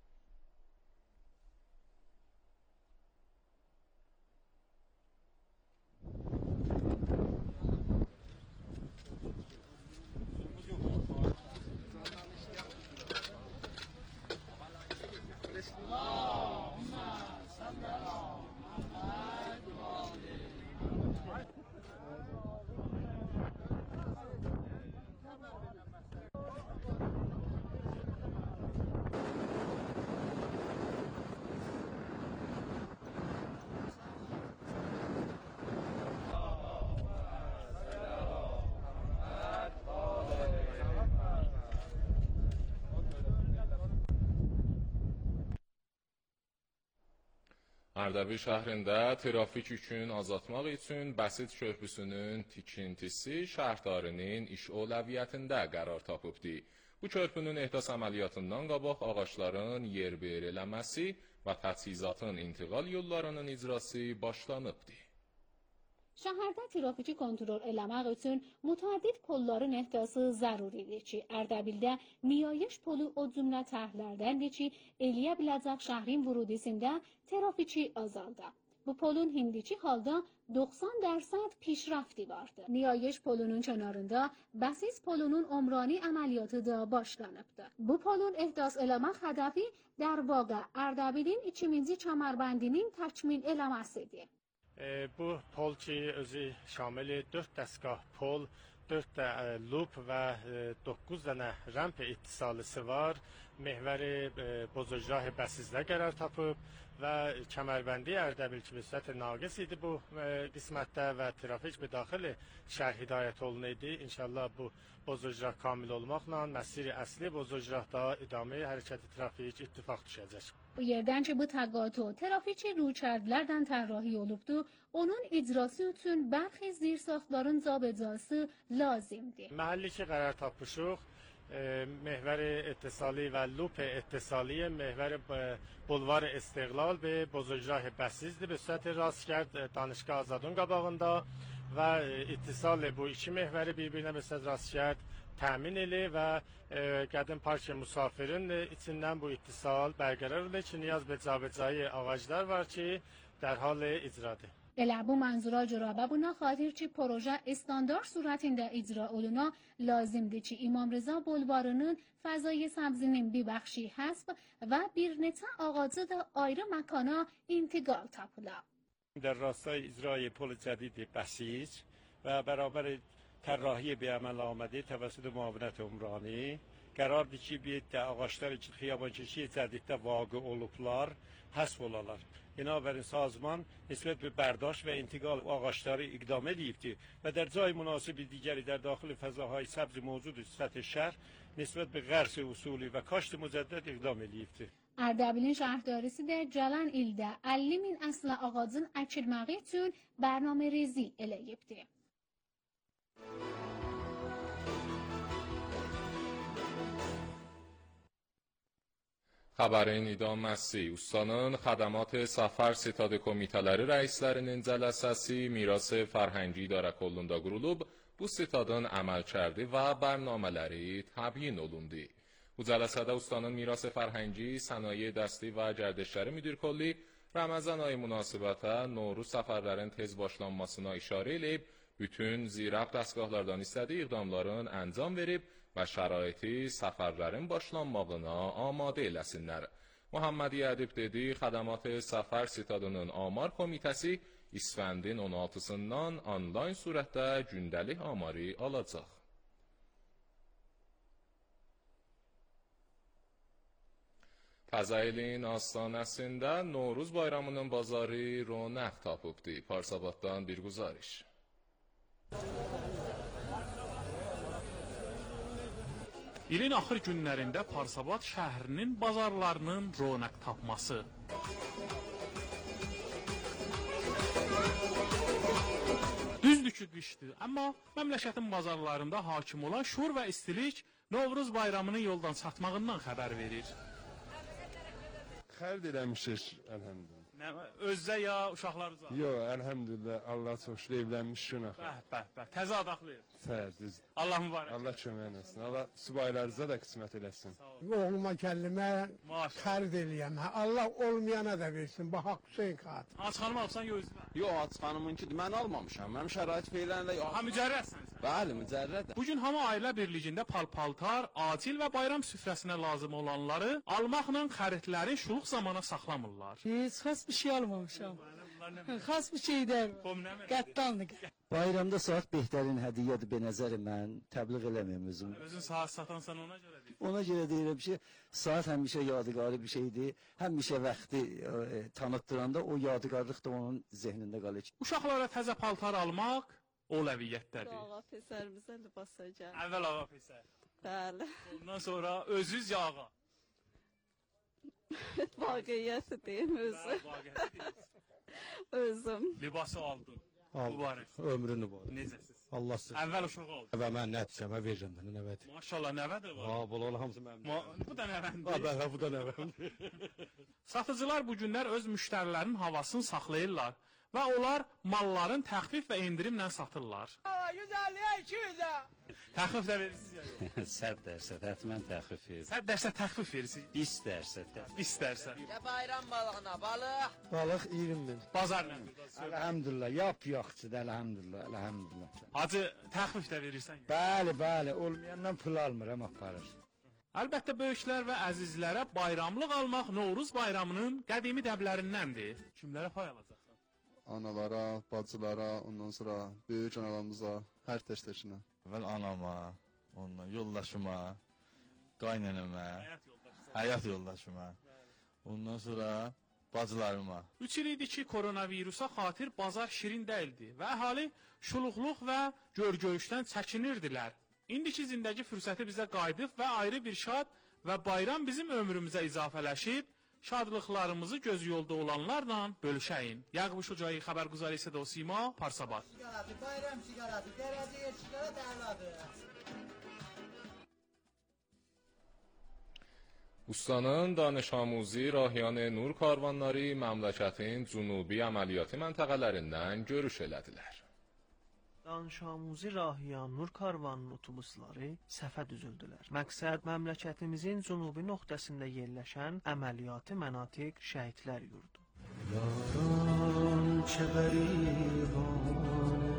Ərdəbil şəhrində trafik yükünü azaltmaq üçün Bəsit körpüsünün tikintisi şəhərdarının iş övləviyyətində qərar tapıbdır. Bu körpünün ehdas əməliyyatından qabaq ağaçların yerber eləməsi və təchizatın intiqal yollarının icrası başlanıbdır. Şəhərdə trafiki kontrol eləmək üçün mütəəddid polların ehtiyası zəruridir ki, Ərdəbildə Niyayiş polu o cümlə tərhlərdəndir ki, eləyə biləcək şəhrin vurudisində trafiki azaldı. Bu polun indiki halda doxsan dərəcə pişrafti vardı. Niyayiş polunun kənarında Bəsis polunun umrani əməliyyatı da başlanıbdı. Bu polun ehtiyas eləmək hədəfi در واقع Ərdəbilin ikinci kəmərbəndinin təkmil eləməsidir. E, bu pol ki özü şamil dörd dəstgah pol, dörd də e, loop və e, doqquz dənə ramp ittisalısı var. Məhvəri e, Bozocrah Bəsizdə qərar tapıb və kəmərbəndi Ərdəbil ki müsbət naqis idi bu e, qismətdə və trafik müdaxilə şərh hidayət olunaydı. İnşallah bu Bozocrah kamil olmaqla məsiri əsli Bozocrahda idamə hərəkəti trafik ittifaq düşəcək. Bu yerdən ki bu təqaüt trafiki ruhçərdlərdən tərrahi olubdu, onun icrası üçün bərxi zirsaxtların cabecası lazımdır. Məhəlli ki qərar tapmışıq, e, məhvəri ittisali və lup ittisali məhvəri bulvar İstiqlal və Bozocrah Bəsizdir. Bu səthi rastgərd Danışqa Azadın qabağında və ittisal bu iki məhvəri bir-birinə məsəl rastgərd təmin elə və e, qədim park müsafirin içindən bu ittisal bərqərar olur ki, niyaz və cabecayı ağaclar var ki, dərhal icradır. Elə bu mənzura görə və buna xatir ki, proje standart surətində icra oluna lazımdır ki, İmam Rıza bulvarının fəzai səbzinin bir bəxşi həsb və bir neçə ağacı da ayrı məkana intiqal tapıla. در راستای اجرای پل جدید بسیج و برابر طراحی به عمل آمده توسط معاونت عمرانی قرardır ki bir də ağaçlar için xiyabankeşi cədiddə vaqe olublar, həsb olalar. Binabərin sazman nisbət bir bərdaşt və intiqal ağaçları iqdam edibdir və در جای مناسب دیگری در داخل فضاهای سبز موجود سطح شهر nisbət bir غرس اصولی və کاشت مجدد iqdam edibdir. Ərdəbilin şəhərdarisi də gələn ildə əlli min əsl ağacın əkilməyi üçün bərnamələrizi eləyibdir. Xəbərin idamməsi, ustanın xədəmat səfər sitadı komitələri rəislərinin cələsəsi Miras Fərhəngi İdarə Kolluğunda qurulub, bu sitadın əməlkərdi və bərnamələri təbyin olundu. Bu cələsədə ustanın Miras Fərhəngi, Sənaye Dəsti və Gərdişləri Müdir Kolli Ramazan ayı münasibətə Novruz səfərlərin tez başlanmasına işarə edib, bütün zirab dəstgahlardan istədiyi iqdamların əncam verib və şəraiti səfərlərin başlanmağına amadə eləsinlər. Muhammedi Ədib dedi, xədəmat səfər sitadının amar komitəsi İsfəndin on altısından onlayn surətdə gündəlik amarı alacaq. Təzəilin astanəsində Novruz bayramının bazarı ronaq tapıbdı. Parsabaddan bir guzarış. İlin axır günlərində Parsabad şəhərinin bazarlarının ronaq tapması. Düzdür ki, qışdır, amma məmləkətin bazarlarında hakim olan şur və istilik Novruz bayramının yoldan çatmağından xəbər verir. Xərd eləmişik, əlhəmdülillah. Özdə ya uşaqlarınıza? Yox, əlhəmdülillah, Allah çox şükür evlənmişik. Bəh, bəh, bəh, təzə adaqlıyıq. Səhər, düz. Allah mübarək. Allah kömək eləsin. Allah subaylarınıza da qismət eləsin. Oğluma kəlimə xərd eləyəm. Allah olmayana da versin, bu haqq Hüseyin xat. Aç xanım alsan, yox özünə? Yox, Aç xanımınkidir, mən almamışam. Mənim şərait feylənlə yox. Ha, mücərrədsən sən? Bəli, mücərrədə. Bugün hamı ailə birliyində pal-paltar, acil və bayram süfrəsinə lazım olanları almaqla xəritləri şuluq zamana saxlamırlar. Heç xas bir şey almamışam. Xas bir şeydən. Qəttanlık. Bayramda saat behtərin hədiyyədir be nəzəri mən təbliğ eləməyim özüm. Özün saat satansan ona görə deyil. Ona görə deyirəm ki, saat həmişə yadigarı bir şeydir. Həmişə vaxtı e, tanıtdıranda o yadigarlıq da onun zehnində qalır. Uşaqlara təzə paltar almaq oləviyyətdədir. Ağa pesərimizə libas əcəm. Əvvəl ağa pesər. Bəli. Ondan sonra özüz ya ağa. Vaqiyyəti deyim özü. Özüm. Libası aldın. Mübarək. Ömrünü var. Necəsiz? Allah siz. Əvvəl uşaq aldın. Və mən nəticəmə verirəm də nəvədir. Maşallah nəvə də var. Ha, bunlar hamısı mənim. Bu da nəvəndir. Ha, bəli, bu da nəvəm. Satıcılar bu günlər öz müştərilərin havasını saxlayırlar və onlar malların təxfif və endirimlə satırlar. yüz əlliyə iki yüzə. Təxfif də verirsiniz ya? Səd dərsə, həttəmən təxfif verir. Səd dərsə təxfif verirsiniz? Biz dərsə təxfif. Biz dərsə. Ya bayram balığına balıq. Balıq iyirmi min. Bazar nədir? Elhamdülillah, yap yaxçıdır, elhamdülillah, elhamdülillah. Hacı, təxfif də verirsən? Bəli, bəli, olmayandan pul almıram, aparır. Əlbəttə, böyüklər və əzizlərə bayramlıq almaq Novruz bayramının qədimi dəblərindəndir. Kimlərə pay alacaqsan? Analara, bacılara, ondan sonra böyük analarımıza, hər təşkilinə. Əvvəl anama, ondan yoldaşıma, qaynanama, həyat yoldaşıma, ondan sonra bacılarıma. Üç il idi ki, koronavirusa xatir bazar şirin dəyildi və əhali şuluqluq və görgöyüşdən çəkinirdilər. İndiki zindəgi fürsəti bizə qayıdıb və ayrı bir şad və bayram bizim ömrümüzə izafələşib, şadlıqlarımızı göz yolda olanlarla bölüşəyin. Yaqub Şucayi xəbərguzarı isə də o Sima, Parsabad. Bayram siqaratı, dərəcə yer siqarat əladır. Ustanın danış-amuzi Rahiyan Nur karvanları məmləkətin cünubi əməliyyatı məntəqələrindən görüş elədilər. Danış-amuzi Rahiyan Nur karvanının otobusları səfə düzüldülər. Məqsəd məmləkətimizin cünubi nöqtəsində yerləşən əməliyyatı mənatiq şəhidlər yurdu. Yaran çəbərivanı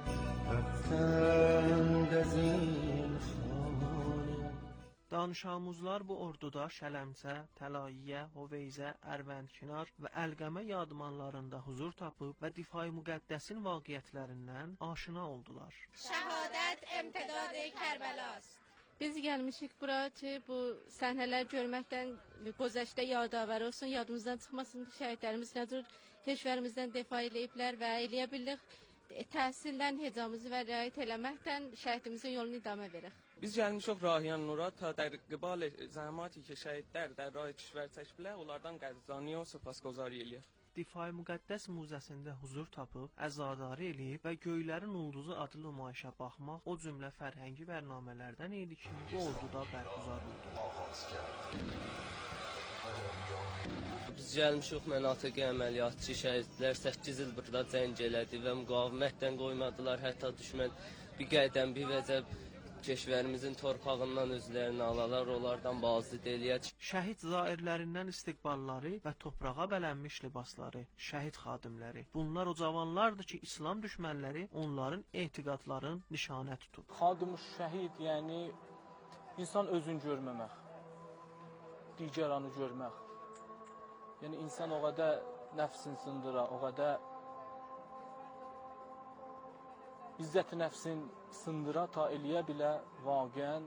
rəftənd əzin xanı. Danış-amuzlar bu orduda Şələmçə, Təlayiyə, Hoveyzə, Ərvəndkinar və Əlqəmə yadmanlarında huzur tapıb və difai müqəddəsin vaqiətlərindən aşina oldular. Şəhadət imtidadı Kərbəlaست. Biz gəlmişik bura ki, bu səhnələr görməkdən gözəşdə yadavər olsun, yadımızdan çıxmasın, şəhidlərimiz nədir, keşvərimizdən defa eləyiblər və eləyə bildik. Təhsildən hecamızı və riayət eləməkdən şəhidimizin yolunu idamə verək. Biz gəlmişik Rahiyan Nura ta در قبال زحماتی که şəhidlər در راه کشور çəkiblər, onlardan qəddarilik və səpasguzari eləyək. Difai Müqəddəs Müzəsində huzur tapıb, əzadarı eləyib və Göylərin Ulduzu adlı nümayişə baxmaq o cümlə fərhəngi bərnamələrdən idi ki, bu orduda bərquzar oldu. Biz gəlmişik mənatiqi əməliyyatçı şəhidlər səkkiz il burada cəng elədi və müqavimətdən qoymadılar, hətta düşmən bir qədəm, bir vəcəb keşvərimizin torpağından özlərini alalar, onlardan bazid eləyək. Şəhid zairlərindən istiqbalları və toprağa bələnmiş libasları, şəhid xadimləri. Bunlar o cavanlardır ki, İslam düşmənləri onların etiqadların nişanə tutub. Xadim şəhid, yəni insan özünü görməmək, digəranı görmək. Yəni insan o qədər nəfsin sındıra, o qədər İzzət-i nəfsin sındıra ta eləyə bilə vaqən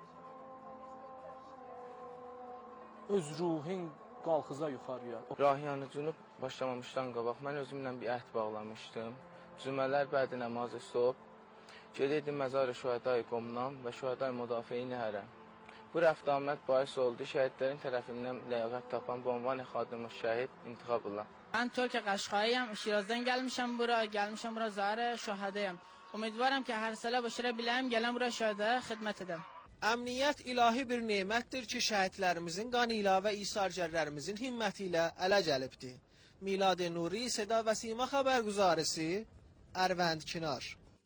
öz ruhin qalxıza yuxarıya. Rahiyanı cünub başlamamışdan qabaq mən özümlə bir əhd bağlamışdım. Cümələr bədi namazı stop, gedirdim Məzar-ı Şühədai Qomdan və Şühədai Müdafiə-i Nəhərə. Bu rəftamət bahis oldu şəhidlərin tərəfindən ləyaqət tapan bu ünvan xadim şəhid intiqab olan. Mən Türkiyə Qaşqayıyam, Şirazdan gəlmişəm bura, gəlmişəm bura Zahir Şühədayam. Ümidvaram ki, hər salə başara biləm, gələm bura şəhidlərə xidmət edəm. Əmniyyət ilahi bir nemətdir ki, şəhidlərimizin qanı ilə və isargərlərimizin himməti ilə ələ gəlibdir. Milad-i Nuri, Seda və Sima xəbərguzarısı, Ərvəndkinar.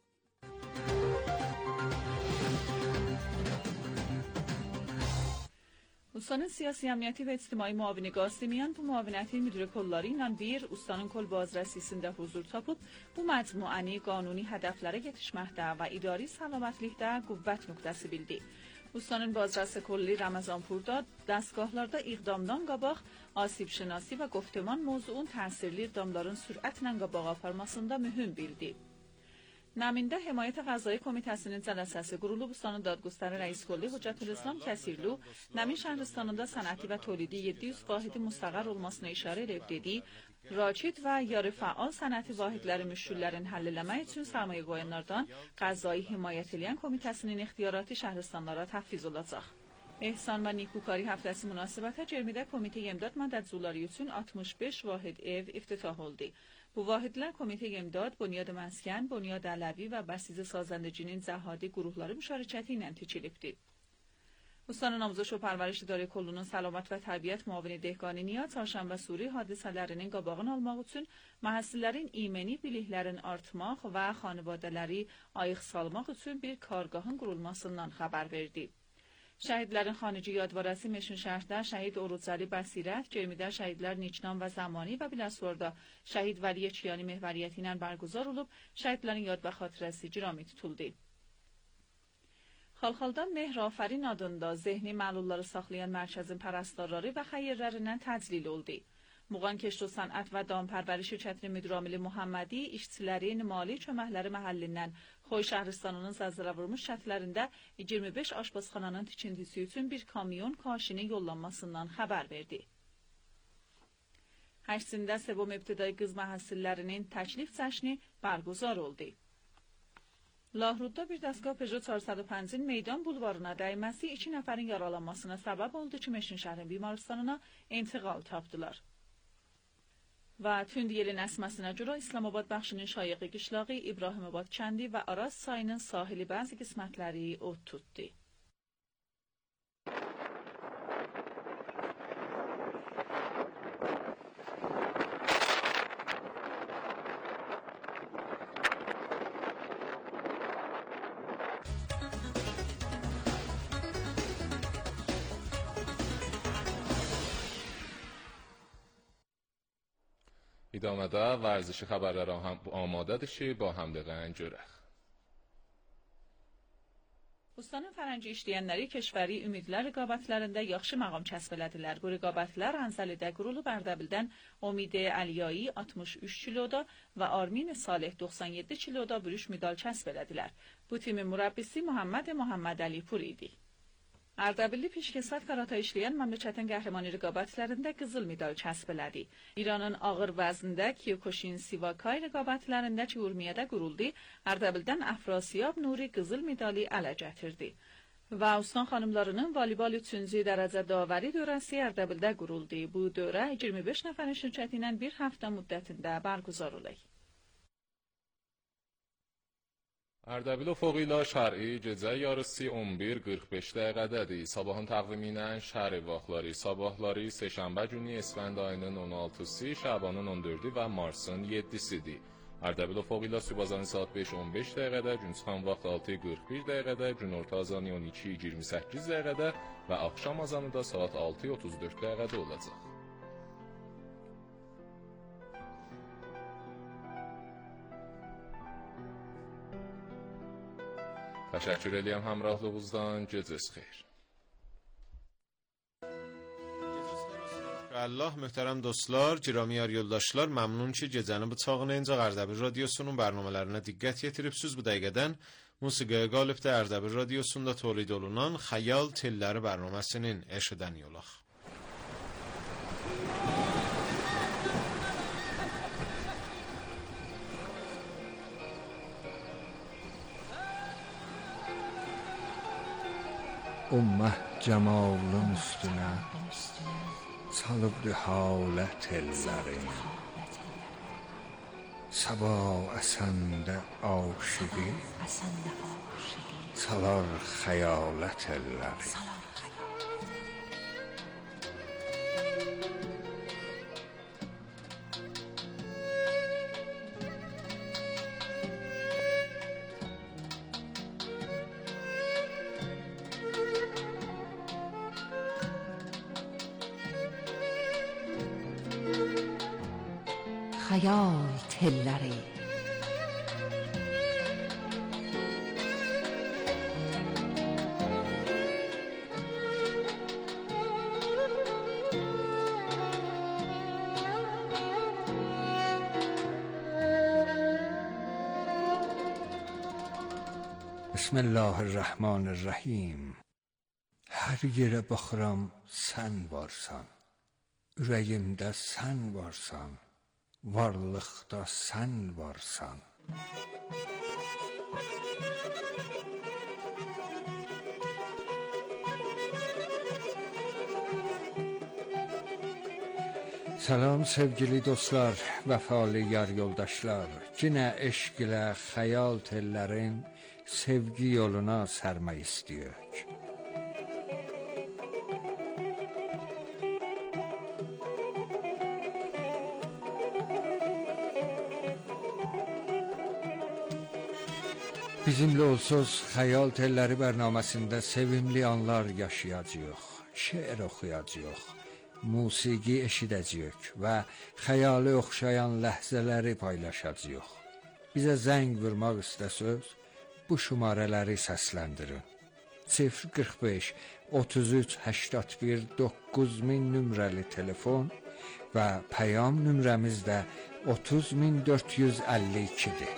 Ustanın Siyasi Əmniyyəti və İctimai Müavini Qasimiyan bu müavinəti müdür kolları ilə bir ustanın kol bazrəsisində huzur tapıb, bu məcmuəni qanuni hədəflərə yetişməkdə və idari səlamətlikdə qüvvət nöqtəsi bildi. Ustanın bazrəsi kolli Ramazanpurda dəstgahlarda iqdamdan qabaq asib şinasi və qofteman mövzuun təsirli iqdamların sürətlə qabağa aparmasında mühüm bildi. Nəmində Himayət Qəzzayı Komitəsinin cələsəsi qurulub, ustanın dadqüstəri rəis kolli Hüccətülislam Kəsirlu, Nəmin şəhristanında sənəti və tolidi yeddi yüz vahidi müstəqər olmasına işarə edib dedi, raçid və yarı fəal sənəti vahidləri müşküllərin həll eləmək üçün sərmayə qoyanlardan Qəzzayı Himayət eləyən komitəsinin ixtiyaratı şəhristanlara təhfiz olacaq. Ehsan və Nikukari həftəsi münasibətə Cermidə Komitə İmdad mədədçuları üçün altmış beş vahid ev iftitah oldu. Bu vahidlər Komitə İmdad, Bunyad Məskən, Bunyad Ələvi və Bəsizi Sazəndicinin Cəhadi qurumları müşarikəti ilə tikilibdir. استان آموزش و پرورش اداره Kollunun Salomat və Təbiət Müavini Dehqani Nihat çarşamba suri hadisələrinin qabağını almaq üçün məhəllərin imeni biliklərin artmaq və xanivadələri ayıq salmaq üçün bir kargahın qurulmasından xəbər verdi. Şəhidlərin xanici yadvarəsi Meşinşəhərdə şəhid Orucəli Bəsirət, Germidə şəhidlər Niçnan və Zamani və Biləsuvarda şəhid Vəliyə Çiyani məhvəriyyəti ilə bərguzar olub, şəhidlərin yad və xatirəsi cirami tutuldu. Xalxalda Mehrafərin adında zehni məlulları saxlayan mərkəzin pərəstərləri və xəyyirlərindən təclil oldu. Muğan Keşru Sənət və Dampervəri şirkətinin müdüramilı Muhammadi işçilərin mali köməkləri məhəllindən Xoy şəhristanının zəlzələ vurmuş şərtlərində iyirmi beş aşpazxananın tikintisi üçün bir kamyon kaşinin yollanmasından xəbər verdi. Həşsində Sevom İbtidai qız məhəllələrinin təklif cəşni bərguzar oldu. Lahrudda bir dəstgah Peugeot çörük yüz pəncin meydan bulvarına dəyməsi iki nəfərin yaralanmasına səbəb oldu ki, Meşinşəhərin bimarstanına intiqal tapdılar. Və tünd yelin əsməsinə görə İslamabad bəxşinin şayıqı qışlağı, İbrahimabad kəndi və Araz çayının sahili bəzi qismətləri od tutdu. İdamada ورزشی xəbərlərə amadədir ki, با هم دیگه görək. Ustanın fərəngi işləyənləri Keşvəri Ümidlər rəqabətlərində yaxşı məqam kəsb elədilər. Bu rəqabətlər Ənsəlidə qurulub, Ərdəbildən Umidə Əliyai altmış üç kiloda və Armin Saleh doxsan yeddi kiloda bürüş medal kəsb elədilər. Bu timin mürəbbisi Muhammed Muhammed Əlipur idi. Ərdəbilli pişkesat karata işləyən məmləkətin qəhrəmanı rəqabətlərində qızıl medal kəsb elədi. İranın ağır vəzində Kiyokoshin Sivakay rəqabətlərində ki, Urmiyədə quruldu, Ərdəbildən Əfrasiyab Nuri qızıl medali ələ gətirdi. Və Ustan xanımlarının voleybol üçüncü dərəcə davəri dövrəsi Ərdəbildə quruldu. Bu dövrə iyirmi beş nəfərin şirkəti ilə bir həftə müddətində bərguzar oldu. Ərdəbil Foqila şər'i gecə yarısı on bir qırx beş dəqiqədədir. Sabahın təqvimi ilə şəhər vaxtları sabahları Səhşənbə günü Esfənd ayının on altısı, Şabanın on dördü və Marsın yeddisidir. Ərdəbil Foqila sübazanı saat beş on beş dəqiqədə, günsüxan vaxt altı qırx bir dəqiqədə, günorta azanı on iki iyirmi səkkiz dəqiqədə və axşam azanı da saat altı otuz dörd dəqiqədə olacaq. Təşəkkür edirəm həmrəhliyinizdən. Gecəniz xeyir. Allah möhtərəm dostlar, giramiyar yoldaşlar, məmnun ki, gecəni bıçağını incə Ərdəbil radiosunun bərnamələrinə diqqət yetiribsiniz. Bu dəqiqədən musiqiyə qalibdə Ərdəbil radiosunda tolid olunan Xəyal Telləri bərnaməsinin eşidən yolaq. Ummət cəmalın üstünə çalıbdı halət ellərin. Səba əsəndə aşıqı çalar xəyalət ellərin. Xəyal telləri. Bismillahirrahmanirrahim. Hər yerə baxıram, sən varsan. Ürəyimdə sən varsan. Varlıqda sən varsan. Salam sevgili dostlar, vəfalı yar yoldaşlar. Yenə eşq ilə xəyal tellərin sevgi yoluna sərmək istəyək. Bizimle olsuz Xəyal Telləri bərnaməsində sevimli anlar yaşayacağıq, şeir oxuyacağıq, musiqi eşidəcəyik və xəyali oxşayan ləhzələri paylaşacağıq. Bizə zəng vurmaq istəsəz, bu şumarələri səsləndirin. sıfır qırx beş otuz üç səksən bir doqquz min nömrəli telefon və pəyam nömrəmiz də otuz min dörd yüz əlli ikidir.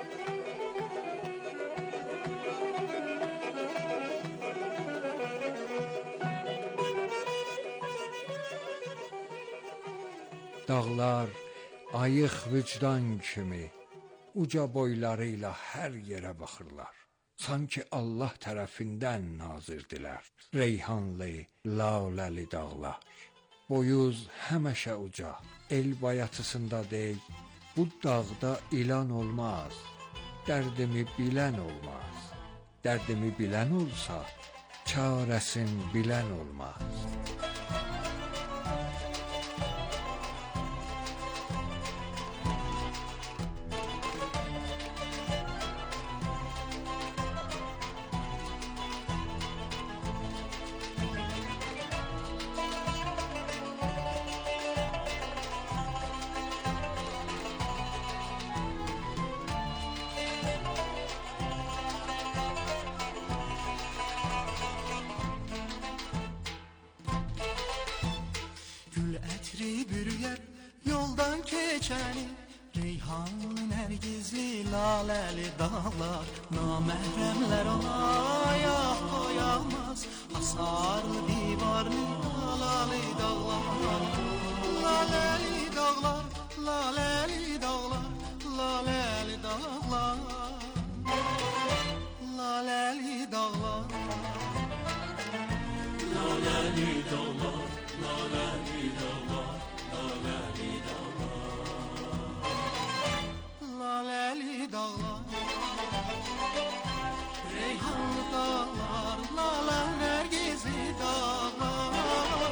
Dağlar ayıq vicdan kimi uca boylarıyla hər yerə baxırlar. Sanki Allah tərəfindən nazirdirlər. Reyhanlı, laləli dağlar. Boyuz həməşə uca, el bayatısında deyil. Bu dağda ilan olmaz, dərdimi bilən olmaz. Dərdimi bilən olsa, çarəsin bilən olmaz. Bürüyer yoldan keçəni Reyhanlı, nərgizli, laləli dağlar Naməhrəmlər ona ayaq qoyamaz Hasarlı divarlı, laləli dağlar Laləli dağlar, laləli dağlar Laləli dağlar Laləli dağlar Laləli dağlar Laləli dağlar Laləli dağlar Laləli dağlar Reyhanlı dağlar Lala nərgizli dağlar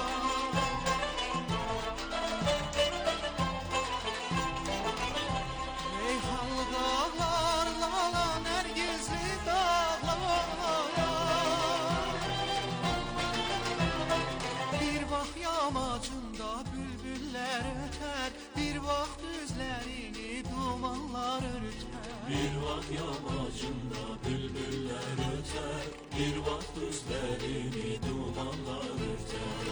Reyhanlı dağlar Lala nərgizli dağlar Bir vaxt yamacında bülbüllər ötər Bir vaxt üzlərini dumanlar örtər Bir vaxt yamacında bülbüllər ötər Bir vaxt üzlərini dumanlar örtər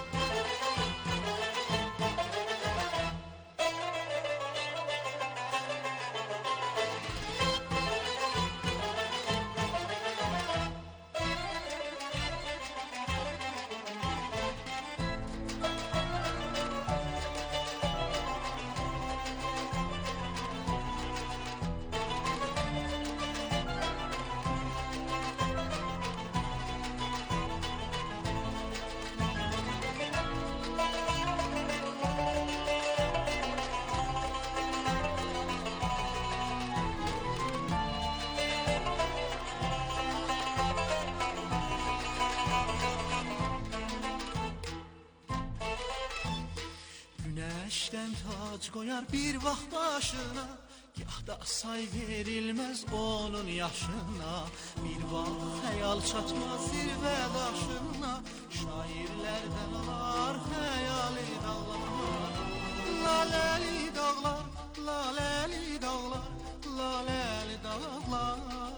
Güneşten tac koyar bir vaxt başına Gah da say verilmez onun yaşına Bir vaxt xəyal çatmaz zirvə daşına Şairlərdən alar xəyali dağlar Laləli dağlar, laləli dağlar Laləli dağlar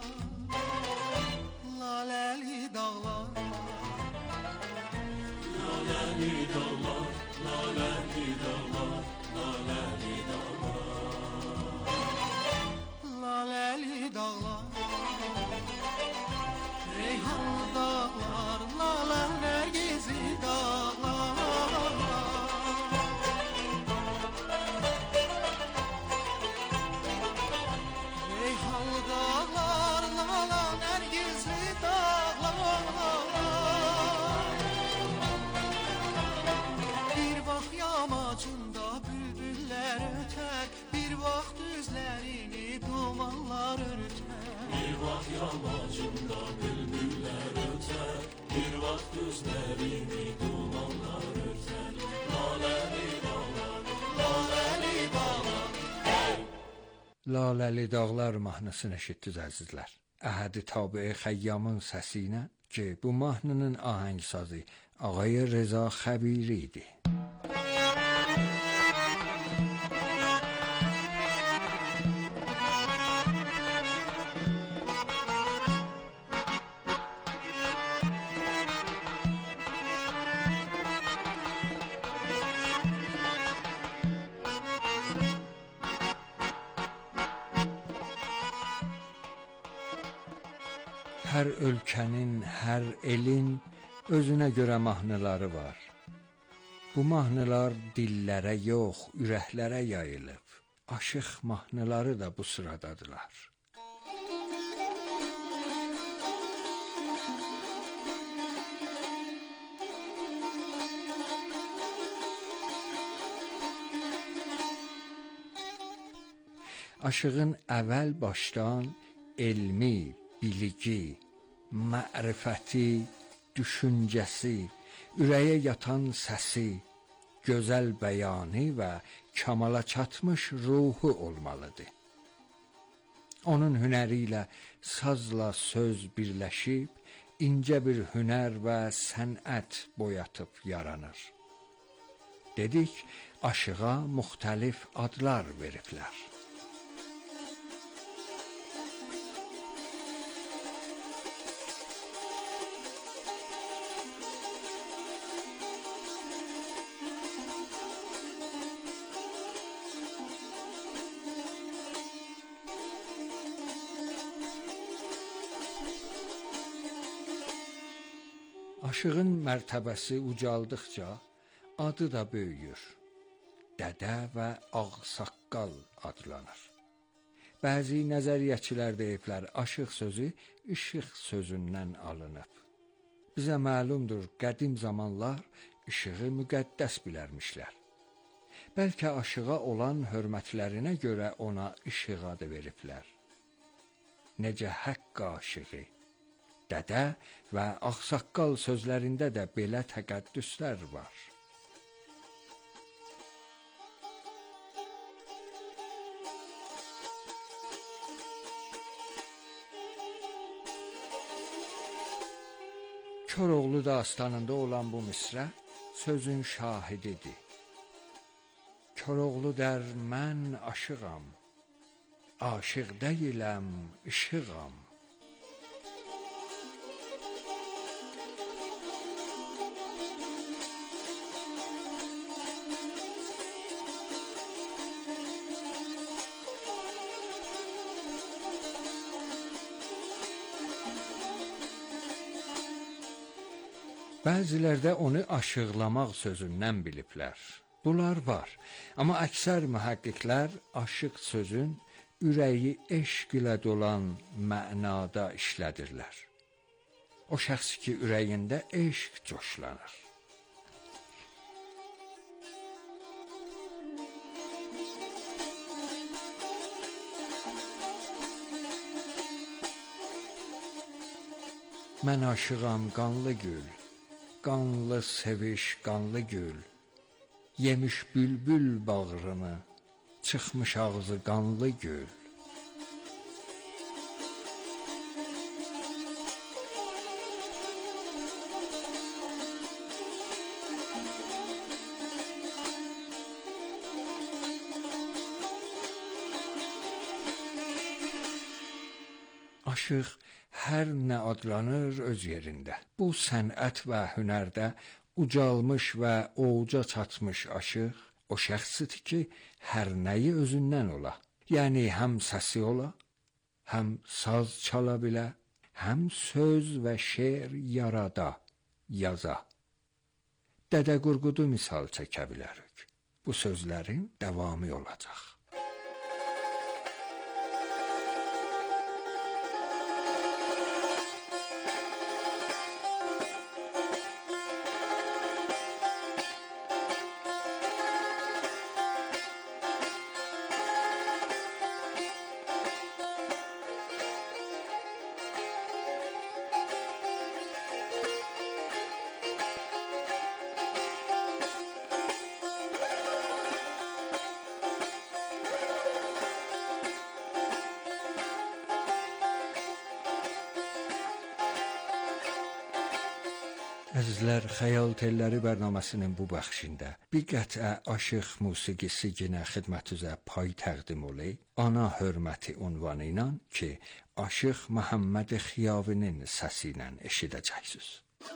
Laləli dağlar Laləli dağlar Laləli dağlar Laləli dağlar Laləli dağlar Reyhanlı dağlar Lala nərgizli dağlar Reyhanlı dağlar Lala nərgizli dağlar Bir vaxt yamacında bülbüllər ötər Bir vaxt üzlərini dumanlar örtər Bir vaxt yamacında bülbüllər ötər Bir vaxt üzlərini dumanlar örtər Laləli dağlar, laləli dağlar Hey! Laləli Dağlar mahnısını eşitdiniz əzizlər. Əhədi Tabi'i Xəyyamın səsi ilə ki, bu mahnının ahəngsazı Ağay Reza Xəbiri idi. Hər ölkənin, hər elin özünə görə mahnıları var. Bu mahnılar dillərə yox, ürəklərə yayılıb. Aşıq mahnıları da bu sıradadılar. Aşığın əvvəl başdan elmi, biligi, mərifəti, düşüncəsi, ürəyə yatan səsi, gözəl bəyanı və kamala çatmış ruhu olmalıdır. Onun hünəri ilə sazla söz birləşib, incə bir hünər və sənət boyatıb yaranır. Dedik, aşığa müxtəlif adlar veriblər. Aşığın mərtəbəsi ucaldıqca adı da böyüyür. Dədə və ağsaqqal adlanır. Bəzi nəzəriyyəçilər deyiblər, aşıq sözü işıq sözündən alınıb. Bizə məlumdur, qədim zamanlar işığı müqəddəs bilərmişlər. Bəlkə aşığa olan hörmətlərinə görə ona işıq adı veriblər. Necə haqq aşığı. Dədə və ağsaqqal sözlərində də belə təqəddüslər var. Koroğlu dastanında olan bu misrə sözün şahididir. Koroğlu der, mən aşığam, aşıq deyiləm, işığam. Bəzilər də onu aşıqlamaq sözündən biliblər. Bunlar var. Amma əksər mühəqqiqlər aşıq sözün ürəyi eşq ilə dolan mənada işlədirlər. O şəxs ki, ürəyində eşq coşlanır. Mən aşığam qanlı gül, qanlı seviş, qanlı gül, yemiş bülbül bağrını, çıxmış ağzı qanlı gül. Aşıq hər nə adlanır öz yerində. Bu sənət və hünərdə ucalmış və ouca çatmış aşıq o şəxsidir ki, hər nəyi özündən ola. Yəni həm səsi ola, həm saz çala bilə, həm söz və şeir yarada, yaza. Dədə Qorqudu misal çəkə bilərik. Bu sözlərin davamı olacaq. Əzizlər, Xəyal Telləri bərnaməsinin bu bəxşində bir qətə aşıq musiqisi yenə xidmətinizə pay təqdim olay. Ana hörməti unvanı ilə ki, aşıq Məhəmməd Xiyavinin səsi ilə eşidəcəksiniz.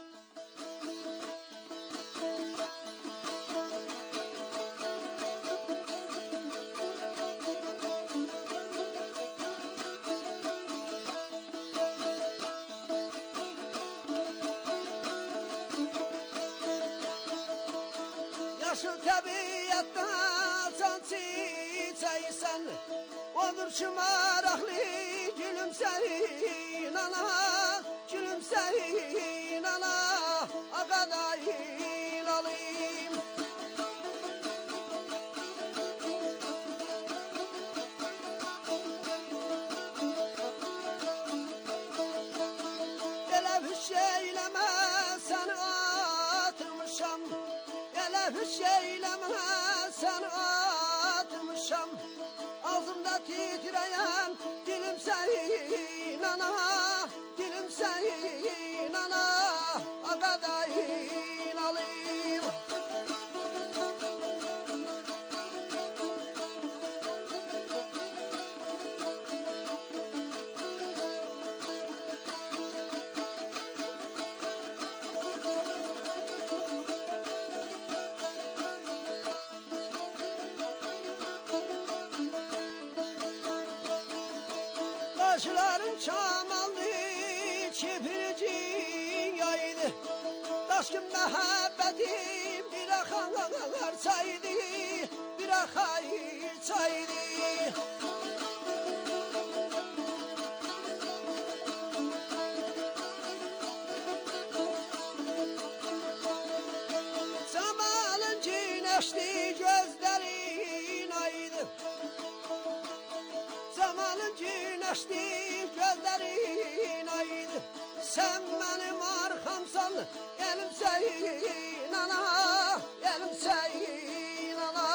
Yaşıl təbiyyətdə can çiçəyisən, odur ki maraqlı gülümsəyin ana, gülümsəyin ana, ağadayın alayım. Elə bir şeyləmə səni atmışam, elə bir şeyləmə səni atmışam. Ağzımda titrəyən gülümsəyin ana, gülümsəyin ana, ağadayın alayım. Daşların çamallı çipiricin yaydı, daşkın məhəbbətim bir axar çaydı, bir axar çaydı. Camalın güneşli gözlerin aydı, Camalın güneşli gözlerin aydı. Sen benim arkamsan, elimseyin ana, elimseyin ana.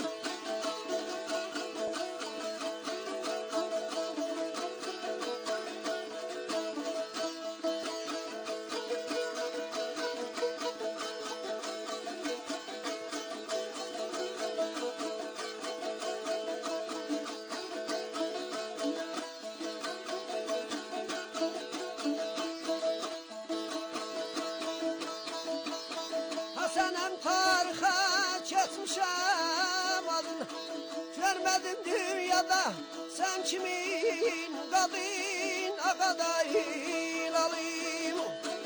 Hasanım tarihe geçmişem adın, görmedim dünyada sen kimin kadın ağadayın alayım.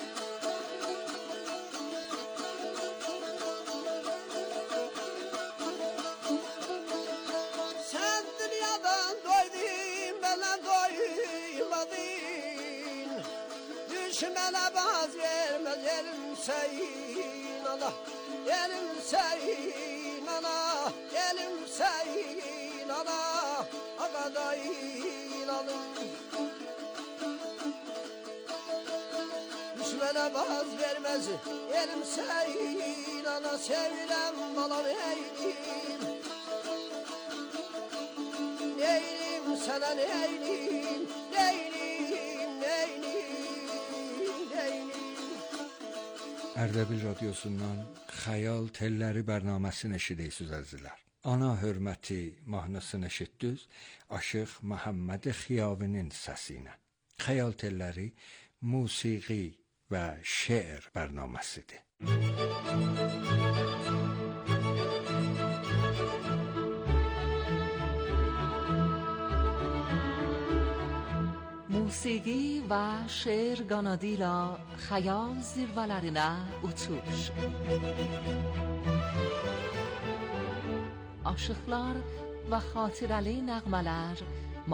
Sen dünyadan doydun, benden doymadın. Düşmene baz vermez yerim seyin ana, yerim seyin ana, yerim seyin ana, ağadayın alın. Düşmene baz vermez yerim seyin ana, sevilem balam eyleyim. Neylim sana neylim, neylim, neylim, neylim. Ərdəbil radiosundan Xəyal Telləri bərnaməsini eşidirsiniz əzizlər. Ana hörməti mahnısını eşitdiniz, aşıq Məhəmməd Xiyavinin səsi ilə. Xəyal Telləri musiqi və şeir bərnaməsidir. Musiqi və şeir qanadıyla xəyal zirvələrinə uçuş. Aşıqlar və xatirəli nəğmələr